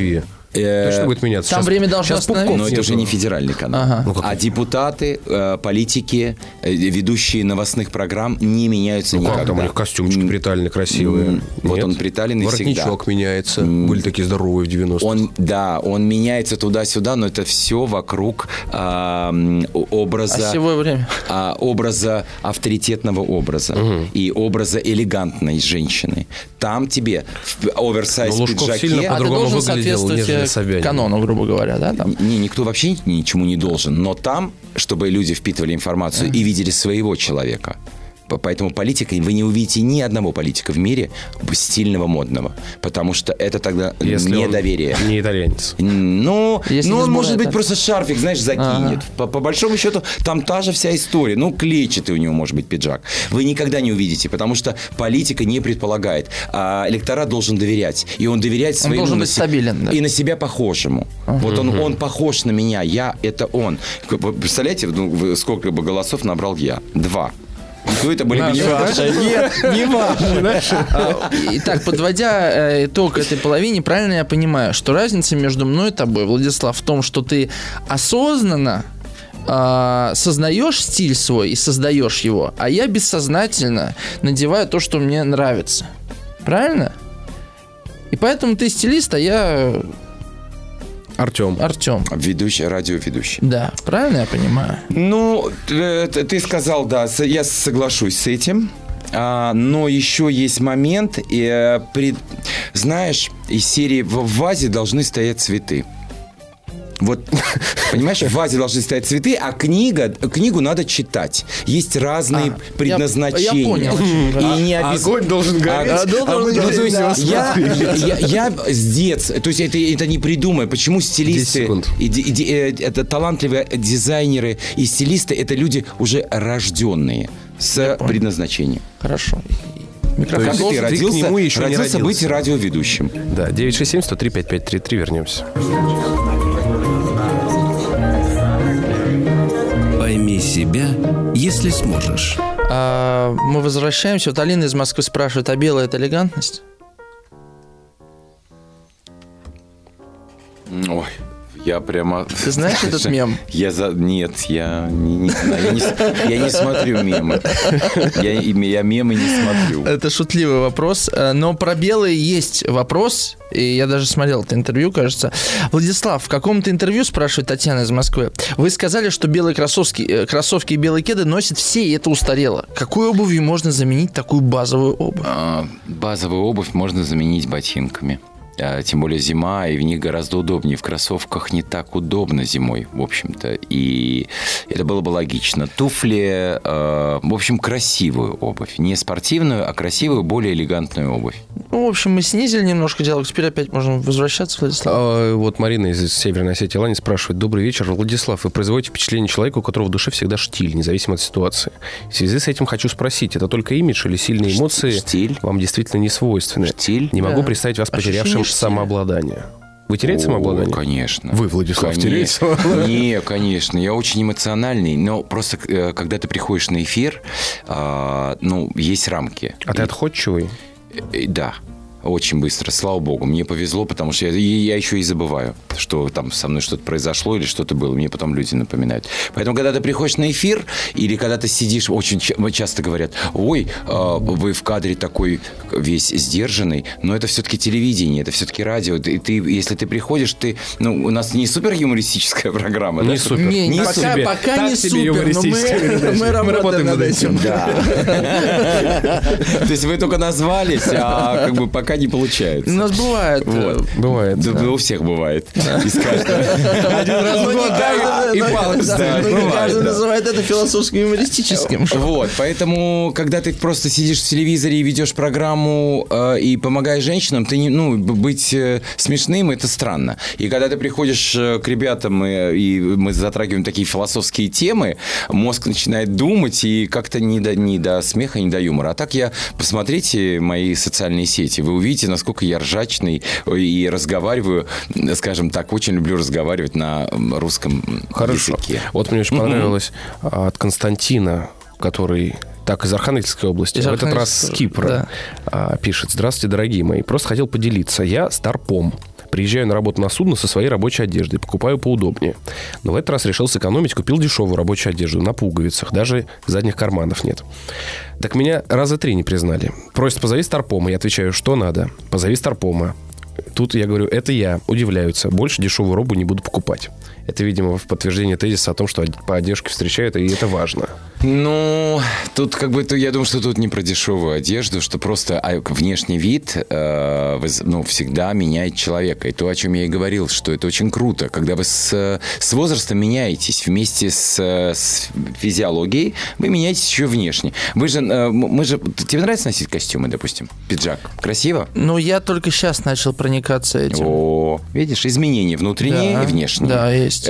Что будет меняться? Там время должно остановиться. Но это уже не федеральный канал. А депутаты, политики, ведущие новостных программ не меняются никогда. Там у них костюмчики приталенные, красивые. Вот он приталенный всегда. Воротничок меняется. Были такие здоровые в 90-х. Он меняется туда-сюда, но это все вокруг образа... Осевое время. Образа, авторитетного образа. И образа элегантной женщины. Там тебе в оверсайз-пиджаке... сильно по-другому выглядел, нежели Собянин. Канону, грубо говоря, да? Там? Никто вообще ничему не должен. Но там, чтобы люди впитывали информацию и видели своего человека. Поэтому политика, вы не увидите ни одного политика в мире стильного, модного. Потому что это тогда недоверие. Не итальянец. Ну, он, может быть, просто шарфик, знаешь, закинет. По большому счету, там та же вся история. Ну, клетчатый у него может быть пиджак. Вы никогда не увидите, потому что политика не предполагает. А электорат должен доверять. И он доверяет своему... Он должен быть стабилен. Да? И на себя похожему. Вот он похож на меня. Я – это он. Представляете, сколько бы голосов набрал я? 2. Ну, это были бы не важно. Нет, не важно. Итак, подводя итог этой половине, правильно я понимаю, что разница между мной и тобой, Владислав, в том, что ты осознанно сознаешь стиль свой и создаешь его, а я бессознательно надеваю то, что мне нравится. Правильно? И поэтому ты стилист, а я... Артем. Радиоведущий. Да, правильно я понимаю? Ну, ты сказал, да, я соглашусь с этим. Но еще есть момент, знаешь, из серии «В вазе должны стоять цветы». Вот, понимаешь, в вазе должны стоять цветы, а книгу надо читать. Есть разные предназначения. Я понял. И не огонь должен гореть. Я с детства, то есть это не придумаю. Почему стилисты, это талантливые дизайнеры и стилисты, это люди уже рожденные с предназначением. Хорошо. Как ты родился быть радиоведущим. Да, 967-103-5533, вернемся. Пойми себя, если сможешь. Мы возвращаемся. Вот Алина из Москвы спрашивает, а белая – это элегантность? Ой, я прямо... Ты знаешь этот мем? Нет, я не смотрю мемы. Я мемы не смотрю. Это шутливый вопрос. Но про белые есть вопрос. И я даже смотрел это интервью, кажется. Владислав, в каком-то интервью, спрашивает Татьяна из Москвы, вы сказали, что белые кроссовки и белые кеды носят все, и это устарело. Какой обувью можно заменить такую базовую обувь? Базовую обувь можно заменить ботинками. Тем более зима, и в них гораздо удобнее. В кроссовках не так удобно зимой, в общем-то. И это было бы логично. Туфли, в общем, красивую обувь. Не спортивную, а красивую, более элегантную обувь. Ну, в общем, мы снизили немножко диалог. Теперь опять можем возвращаться, Владислав. Вот Марина из Северной Осетии Лани спрашивает. Добрый вечер, Владислав. Вы производите впечатление человека, у которого в душе всегда штиль, независимо от ситуации. В связи с этим хочу спросить, это только имидж или сильные эмоции штиль? Вам действительно не свойственны? Штиль? Не могу представить вас потерявшим самообладание. Вы теряете самообладание? Конечно. Вы, Владислав, теряете самообладание? Не, конечно. Я очень эмоциональный, но просто, когда ты приходишь на эфир, есть рамки. А ты отходчивый? Да. Очень быстро, слава богу. Мне повезло, потому что я еще и забываю, что там со мной что-то произошло или что-то было. Мне потом люди напоминают. Поэтому, когда ты приходишь на эфир, или когда ты сидишь, очень часто говорят, ой, вы в кадре такой весь сдержанный, но это все-таки телевидение, это все-таки радио. И если ты приходишь, у нас не супер юмористическая программа. Не супер. Пока не супер, но мы работаем над этим. Да. То есть вы только назвались, а как бы пока не получается. У нас бывает. Бывает. У всех бывает. Из каждого. Один раз в год, и палок ставит. Каждый называет это философско-юмористическим. Вот, поэтому, когда ты просто сидишь в телевизоре и ведешь программу и помогаешь женщинам, быть смешным, это странно. И когда ты приходишь к ребятам, и мы затрагиваем такие философские темы, мозг начинает думать, и как-то не до смеха, не до юмора. А так посмотрите мои социальные сети, вы увидите, насколько я ржачный и разговариваю, скажем так, очень люблю разговаривать на русском языке. Вот мне очень понравилось от Константина, который из Архангельской области, в этот раз с Кипра, пишет. Здравствуйте, дорогие мои. Просто хотел поделиться. Я старпом. Приезжаю на работу на судно со своей рабочей одеждой, покупаю поудобнее. Но в этот раз решил сэкономить, купил дешевую рабочую одежду на пуговицах, даже задних карманов нет. Так меня раза 3 не признали. Просят, позови старпома. Я отвечаю, что надо. Позови старпома. Тут я говорю, это я. Удивляются. Больше дешевую робу не буду покупать. Это, видимо, в подтверждение тезиса о том, что по одежке встречают, и это важно. Ну, тут как бы, я думаю, что тут не про дешевую одежду, что просто внешний вид, всегда меняет человека. И то, о чем я и говорил, что это очень круто. Когда вы с возрастом меняетесь вместе с физиологией, вы меняетесь еще внешне. Тебе нравится носить костюмы, допустим? Пиджак. Красиво? Ну, я только сейчас начал проникаться этим. О, видишь, изменения внутренние и внешние. Да, есть.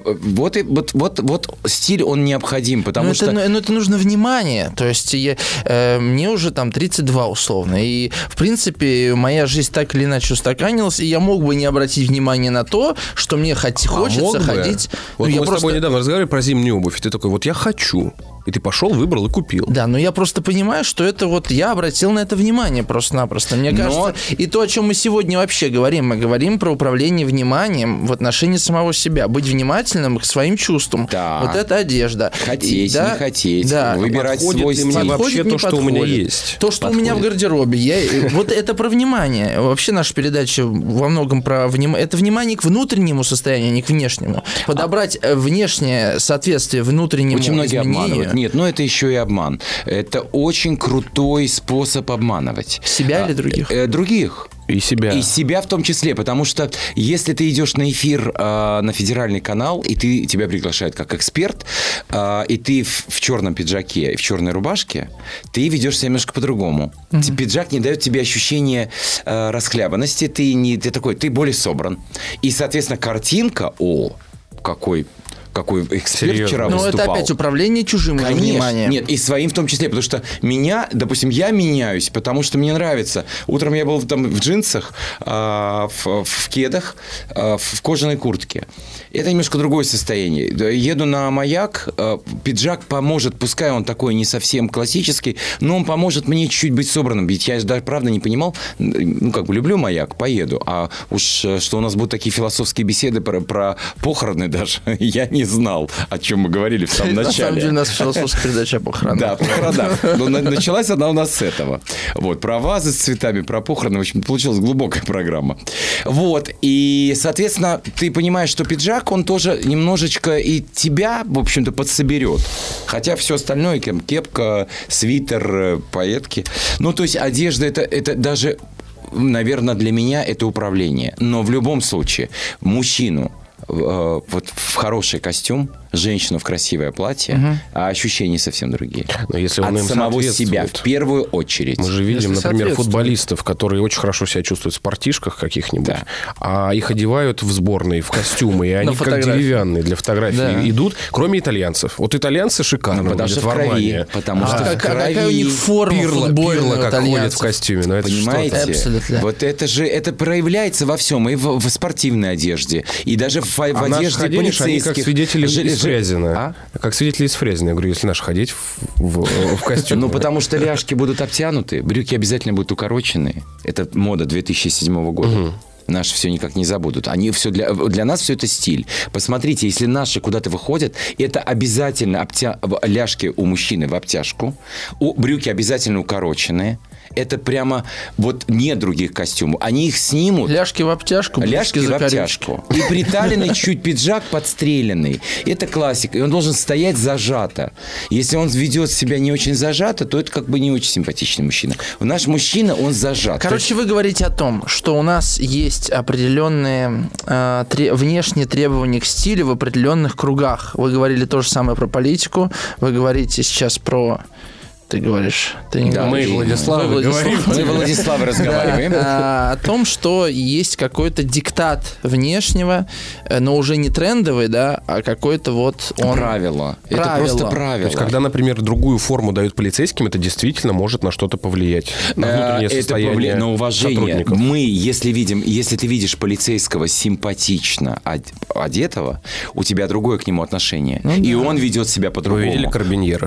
Вот стиль, он необходим, потому что... Это нужно внимание. То есть мне уже там 32 условно. И, в принципе, моя жизнь так или иначе устаканилась, и я мог бы не обратить внимание на то, что мне хочется ходить. Вот мы с тобой недавно разговаривали про зимнюю обувь, и ты такой, вот я хочу. И ты пошел, выбрал и купил. Да, но я просто понимаю, что это вот я обратил на это внимание просто-напросто. Мне кажется, и то, о чем мы сегодня вообще говорим, мы говорим про управление вниманием в отношении самого себя. Быть внимательным к своим чувствам. Да. Вот это одежда. Хотеть, не хотеть. Да. Выбирать свой стиль. Вообще то, что у меня есть. То, что у меня в гардеробе. Вот это про внимание. Вообще наша передача во многом про внимание. Это внимание к внутреннему состоянию, не к внешнему. Подобрать внешнее соответствие внутреннему очень многие изменению. Обманывают. Нет, это еще и обман. Это очень крутой способ обманывать. Себя или других? Других. И себя. И себя в том числе, потому что если ты идешь на эфир на федеральный канал, и тебя приглашают как эксперт, и ты в черном пиджаке и в черной рубашке, ты ведешь себя немножко по-другому. Пиджак не дает тебе ощущения расхлябанности, ты более собран. И, соответственно, картинка, какой эксперт вчера выступал. Но это опять управление чужим вниманием. Нет, и своим в том числе, потому что я меняюсь, потому что мне нравится. Утром я был там в джинсах, в кедах, в кожаной куртке. Это немножко другое состояние. Еду на Маяк, пиджак поможет, пускай он такой не совсем классический, но он поможет мне чуть-чуть быть собранным. Ведь я даже, правда, не понимал, люблю Маяк, поеду. А уж что у нас будут такие философские беседы про похороны даже, я не знал, о чем мы говорили в самом начале. На самом деле у нас философская передача о похоронах. Да, о похоронах. Но началась она у нас с этого. Про вазы с цветами, про похороны. В общем, получилась глубокая программа. И, соответственно, ты понимаешь, что пиджак, он тоже немножечко и тебя, в общем-то, подсоберет. Хотя все остальное, кепка, свитер, пайетки. То есть одежда, это даже, наверное, для меня это управление. Но в любом случае, мужчину в хороший костюм, женщину в красивое платье, а ощущения совсем другие. Но если он от самого себя, в первую очередь. Мы же видим, например, футболистов, которые очень хорошо себя чувствуют в спортишках каких-нибудь, а их одевают в сборные, в костюмы, и они как деревянные для фотографии идут, кроме итальянцев. Вот итальянцы шикарно потому что в крови. Потому что в крови. Какая у них форма футбольная, как ходит в костюме. Понимаете? Вот это проявляется во всем. И в спортивной одежде, и даже в одежде полицейских. Они как свидетели из Фрязино. Как свидетели из Фрязино. Я говорю, если наши ходить в костюме. Потому что ляжки будут обтянуты, брюки обязательно будут укороченные. Это мода 2007 года. Наши все никак не забудут. Они все для нас все это стиль. Посмотрите, если наши куда-то выходят, это обязательно ляжки у мужчины в обтяжку, брюки обязательно укороченные. Это прямо нет других костюмов. Они их снимут. Ляжки в обтяжку, ляжки в обтяжку. И приталенный чуть пиджак подстреленный. Это классика. И он должен стоять зажато. Если он ведет себя не очень зажато, то это не очень симпатичный мужчина. Наш мужчина, он зажат. Короче, вы говорите о том, что у нас есть определенные внешние требования к стилю в определенных кругах. Вы говорили то же самое про политику. Вы говорите сейчас про... Ты говоришь. Ты не говоришь. Мы Владиславы говорим. Мы Владиславы разговариваем. О том, что есть какой-то диктат внешнего, но уже не трендовый, а какой-то правило. Это просто правило. То есть, когда, например, другую форму дают полицейским, это действительно может на что-то повлиять. На внутреннее состояние на уважение. Мы, если ты видишь полицейского симпатично одетого, у тебя другое к нему отношение. И он ведет себя по-другому. Вы видели карабиньеров?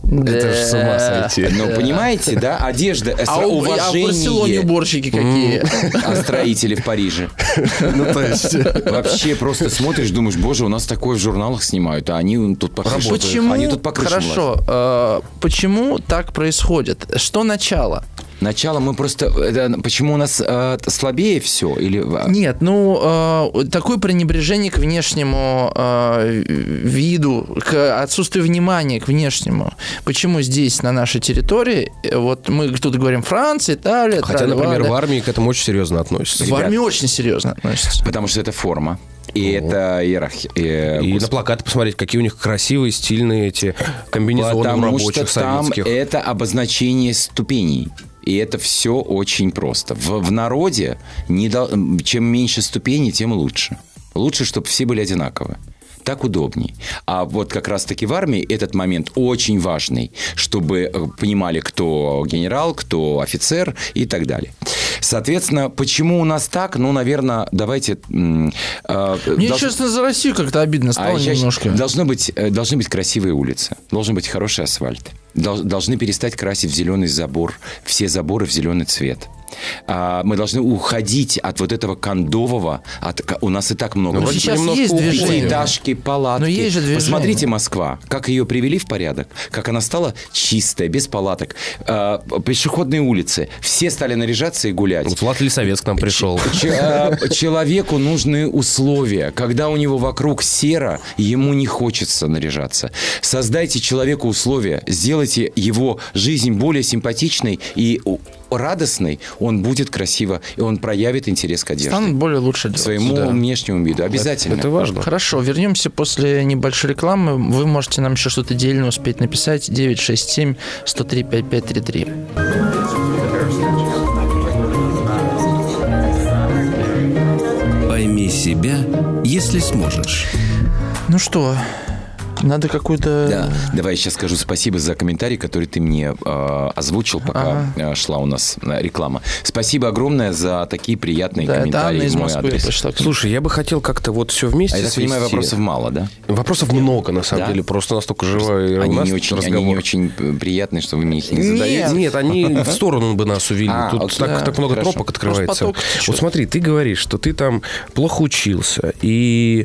Это же с ума сойти. Ну, понимаете, да? Одежда, уважение. А в Барселоне уборщики какие? А строители в Париже. Ну, то есть... Вообще просто смотришь, думаешь, боже, у нас такое в журналах снимают, а они тут по крышам. Почему? Они тут по крышам лазят. Хорошо. Почему так происходит? Что начало? Начало мы просто... Почему у нас слабее все? Или... Нет, такое пренебрежение к внешнему виду, к отсутствию внимания к внешнему. Почему здесь, на нашей территории, вот мы тут говорим Франция, Италия... Хотя, например, в армии к этому очень серьезно относятся. В армии очень серьезно относятся. Потому что это форма. И это иерархия. И на плакаты посмотреть, какие у них красивые, стильные эти комбинезоны у рабочих советских. Потому что там это обозначение ступеней. И это все очень просто. В народе чем меньше ступеней, тем лучше. Лучше, чтобы все были одинаковы. Так удобней. А вот как раз-таки в армии этот момент очень важный, чтобы понимали, кто генерал, кто офицер и так далее. Соответственно, почему у нас так? Ну, наверное, давайте... Мне, честно, за Россию как-то обидно стало немножко. Должны быть красивые улицы. Должен быть хороший асфальт. Должны перестать красить в зеленый забор, все заборы в зеленый цвет. Мы должны уходить от вот этого кондового. У нас и так много. Сейчас есть движение. Этажки, палатки. Но есть же движение. Посмотрите Москва, как ее привели в порядок, как она стала чистая, без палаток. Пешеходные улицы. Все стали наряжаться и гулять. Вот Влад Лисовец к нам пришел. Человеку нужны условия. Когда у него вокруг серо, ему не хочется наряжаться. Создайте человеку условия, сделайте его жизнь более симпатичной и радостный, он будет красиво, и он проявит интерес к одежде. Станут более лучше делать. Своему внешнему виду. Обязательно. Это важно. Хорошо, вернемся после небольшой рекламы. Вы можете нам еще что-то дельное успеть написать. 967-103-5533. Пойми себя, если сможешь. Ну что... Надо какую-то... Да. Давай я сейчас скажу спасибо за комментарий, который ты мне озвучил, пока шла у нас реклама. Спасибо огромное за такие приятные комментарии в мой адрес. Слушай, я бы хотел как-то вот все вместе я свести. понимаю, вопросов мало, да? Вопросов много, на самом деле. Просто настолько живая они не очень приятные, что вы мне их не задаете. Нет, они в сторону бы нас увели. Тут так много тропок открывается. Вот смотри, ты говоришь, что ты там плохо учился, и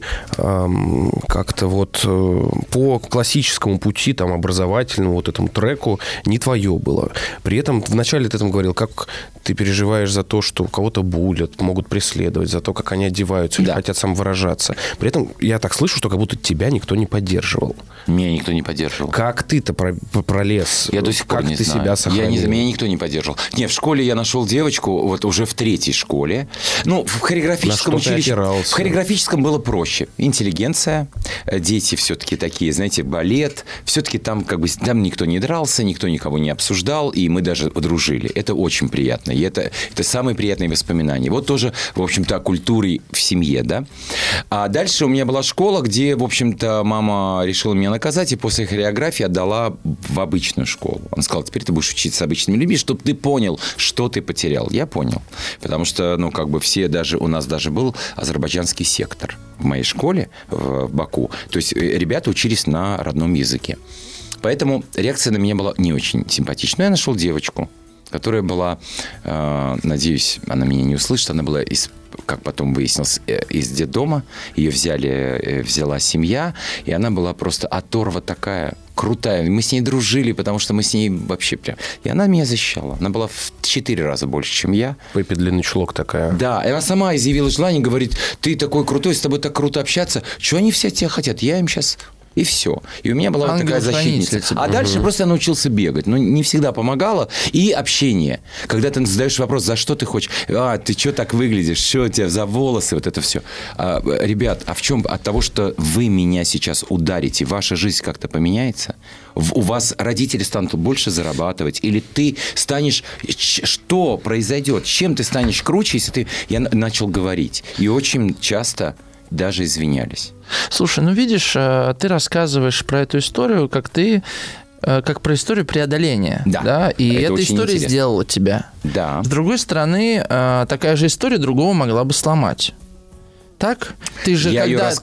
как-то вот... по классическому пути, там, образовательному вот этому треку не твое было. При этом вначале ты там говорил, как ты переживаешь за то, что кого-то булят, могут преследовать, за то, как они одеваются или хотят самовыражаться. При этом я так слышу, что как будто тебя никто не поддерживал. Меня никто не поддерживал. Как ты-то пролез? Я до сих пор не знаю. Как ты себя сохранил? Меня никто не поддерживал. Нет, в школе я нашел девочку, вот уже в 3-й школе. Ну, в хореографическом училище... В хореографическом было проще. Интеллигенция, дети все-таки такие, знаете, балет. Все-таки там как бы там никто не дрался, никто никого не обсуждал, и мы даже подружили. Это очень приятно. И это самые приятные воспоминания. Вот тоже, в общем-то, о культуре в семье, да. А дальше у меня была школа, где, в общем-то, мама решила меня наказать, и после хореографии отдала в обычную школу. Она сказала, теперь ты будешь учиться с обычными людьми, чтобы ты понял, что ты потерял. Я понял. Потому что, ну, как бы все даже... У нас даже был азербайджанский сектор в моей школе в Баку. То есть ребята учились на родном языке. Поэтому реакция на меня была не очень симпатичная. Но я нашел девочку, которая была, надеюсь, она меня не услышит, она была как потом выяснилось, из детдома. Ее взяла семья, и она была просто оторва такая крутая. Мы с ней дружили, потому что мы с ней вообще прям... И она меня защищала. Она была в 4 раза больше, чем я. Пеппи длинный чулок такая. Да, и она сама изъявила желание, говорит, ты такой крутой, с тобой так круто общаться. Чего они все от тебя хотят? Я им сейчас... И все. И у меня была вот такая защитница. А дальше просто я научился бегать. Но не всегда помогало. И общение. Когда ты задаешь вопрос, за что ты хочешь? Ты что так выглядишь? Что у тебя за волосы? Вот это все. Ребят, а в чем? От того, что вы меня сейчас ударите, ваша жизнь как-то поменяется? У вас родители станут больше зарабатывать? Или ты станешь... Что произойдет? Чем ты станешь круче, если ты... Я начал говорить. И очень часто... даже извинялись. Слушай, ну видишь, ты рассказываешь про эту историю, как про историю преодоления. Да. И эта история интересно. Сделала тебя. Да. С другой стороны, такая же история другого могла бы сломать. Так? Ты же, я когда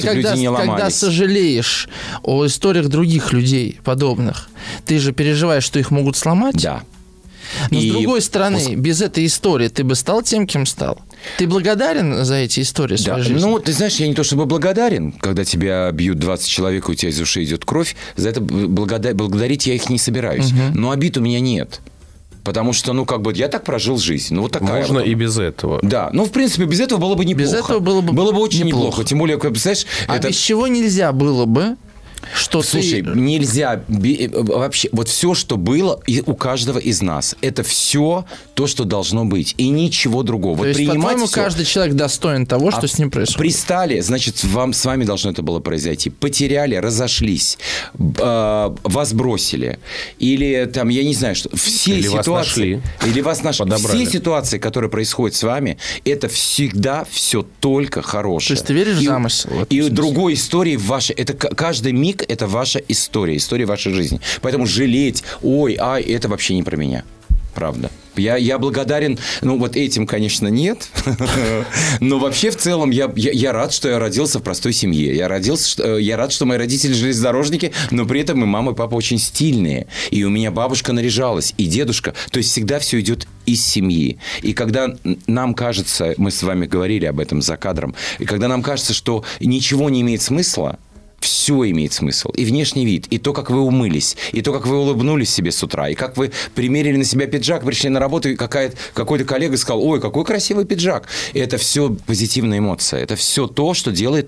сожалеешь о историях других людей подобных, ты же переживаешь, что их могут сломать? Да. Но с другой стороны, без этой истории ты бы стал тем, кем стал? Ты благодарен за эти истории своей жизни? Ну, ты знаешь, я не то чтобы благодарен, когда тебя бьют 20 человек, у тебя из ушей идет кровь. За это благодарить я их не собираюсь. Но обид у меня нет. Потому что, я так прожил жизнь. Вот такая. Можно и без этого. Да. В принципе, без этого было бы неплохо. Без этого было бы очень неплохо. Тем более, представляешь... без чего нельзя было бы... Слушай, нельзя вообще... Вот все, что было у каждого из нас, это все то, что должно быть. И ничего другого. То есть, по-твоему, каждый человек достоин того, что с ним происходит? Пристали, значит, с вами должно это было произойти. Потеряли, разошлись, вас бросили. Или там, я не знаю, что... Все или ситуации... вас нашли. Или вас нашли. Подобрали. Все ситуации, которые происходят с вами, это всегда все только хорошее. То есть ты веришь в замысел? И другой истории вашей... Это каждый миг это ваша история вашей жизни. Поэтому жалеть, это вообще не про меня. Правда. Я благодарен, этим, конечно, нет. Но вообще, в целом, я рад, что я родился в простой семье. Я рад, что мои родители железнодорожники, но при этом и мама, и папа очень стильные. И у меня бабушка наряжалась, и дедушка. То есть всегда все идет из семьи. И когда нам кажется, мы с вами говорили об этом за кадром, и когда нам кажется, что ничего не имеет смысла, все имеет смысл. И внешний вид, и то, как вы умылись, и то, как вы улыбнулись себе с утра, и как вы примерили на себя пиджак, пришли на работу, и какой-то коллега сказал: ой, какой красивый пиджак. И это все позитивная эмоция. Это все то, что делает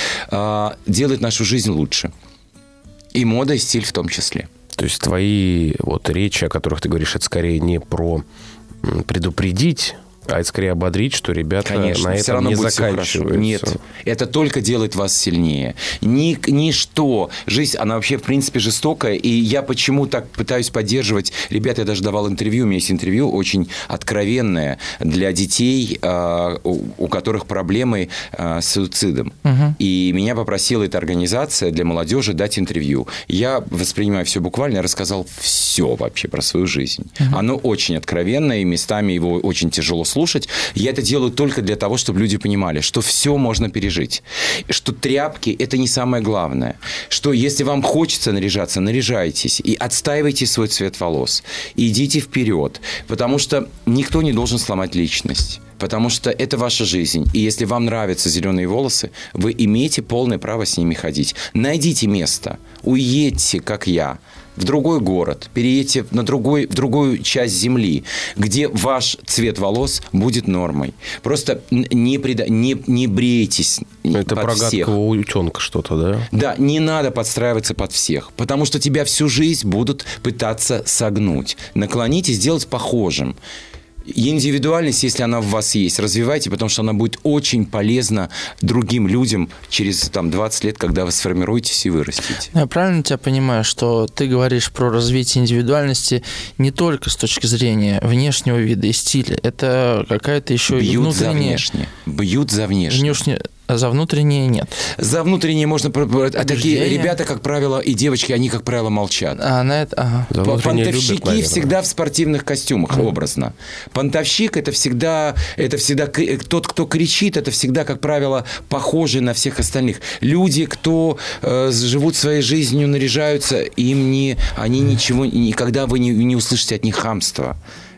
нашу жизнь лучше. И мода, и стиль в том числе. То есть твои речи, о которых ты говоришь, это скорее не про предупредить, а это скорее ободрить, что ребята, конечно, на этом не заканчиваются. Нет, это только делает вас сильнее. Ничто. Жизнь, она вообще, в принципе, жестокая. И я почему так пытаюсь поддерживать... Ребята, я даже давал интервью. У меня есть интервью очень откровенное для детей, у которых проблемы с суицидом. И меня попросила эта организация для молодежи дать интервью. Я воспринимаю все буквально. Я рассказал все вообще про свою жизнь. Оно очень откровенное, и местами его очень тяжело слушать. Я это делаю только для того, чтобы люди понимали, что все можно пережить. Что тряпки – это не самое главное. Что если вам хочется наряжаться, наряжайтесь. И отстаивайте свой цвет волос. И идите вперед. Потому что никто не должен сломать личность. Потому что это ваша жизнь. И если вам нравятся зеленые волосы, вы имеете полное право с ними ходить. Найдите место. Уедьте, как я, в другой город, переедьте в другую часть земли, где ваш цвет волос будет нормой. Просто не брейтесь это под всех. Это про гадкого утенка что-то, да? Да, не надо подстраиваться под всех, потому что тебя всю жизнь будут пытаться согнуть. Наклонитесь, сделать похожим. Индивидуальность, если она в вас есть, развивайте, потому что она будет очень полезна другим людям через 20 лет, когда вы сформируетесь и вырастете. Я правильно тебя понимаю, что ты говоришь про развитие индивидуальности не только с точки зрения внешнего вида и стиля, это какая-то еще и внутренняя... Бьют за внешнее. А за внутреннее нет. За внутреннее можно... такие ребята, как правило, и девочки, они, как правило, молчат. Понтовщики всегда в спортивных костюмах, образно. Понтовщик – это всегда тот, кто кричит, это всегда, как правило, похожий на всех остальных. Люди, кто живут своей жизнью, наряжаются, они ничего... Никогда вы не услышите от них хамства.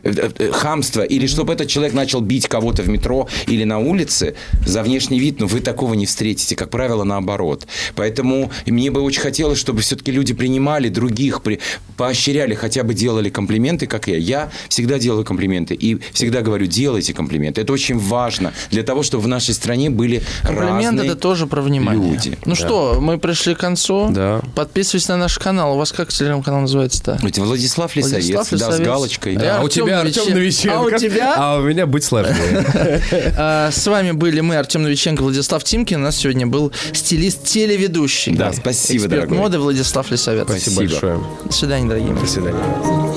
Или чтобы этот человек начал бить кого-то в метро или на улице за внешний вид, но вы такого не встретите, как правило, наоборот. Поэтому мне бы очень хотелось, чтобы все-таки люди принимали других, поощряли, хотя бы делали комплименты, как я. Я всегда делаю комплименты и всегда говорю: делайте комплименты. Это очень важно для того, чтобы в нашей стране были комплимент разные это тоже про внимание. Люди. Что, мы пришли к концу. Да. Подписывайтесь на наш канал. У вас как телеграм-канал называется-то? Это Владислав Лисовец, да, с галочкой. Да. А у тебя Артем Новиченко. А у тебя? А у меня быть сложнее. С вами были мы, Артем Новиченко, Владислав Тимкин. У нас сегодня был стилист-телеведущий. Да, спасибо, дорогой. Эксперт моды Владислав Лисовец. Спасибо большое. До свидания, дорогие. До свидания.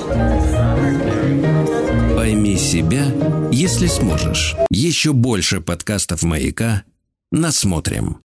Пойми себя, если сможешь. Еще больше подкастов «Маяка» насмотрим.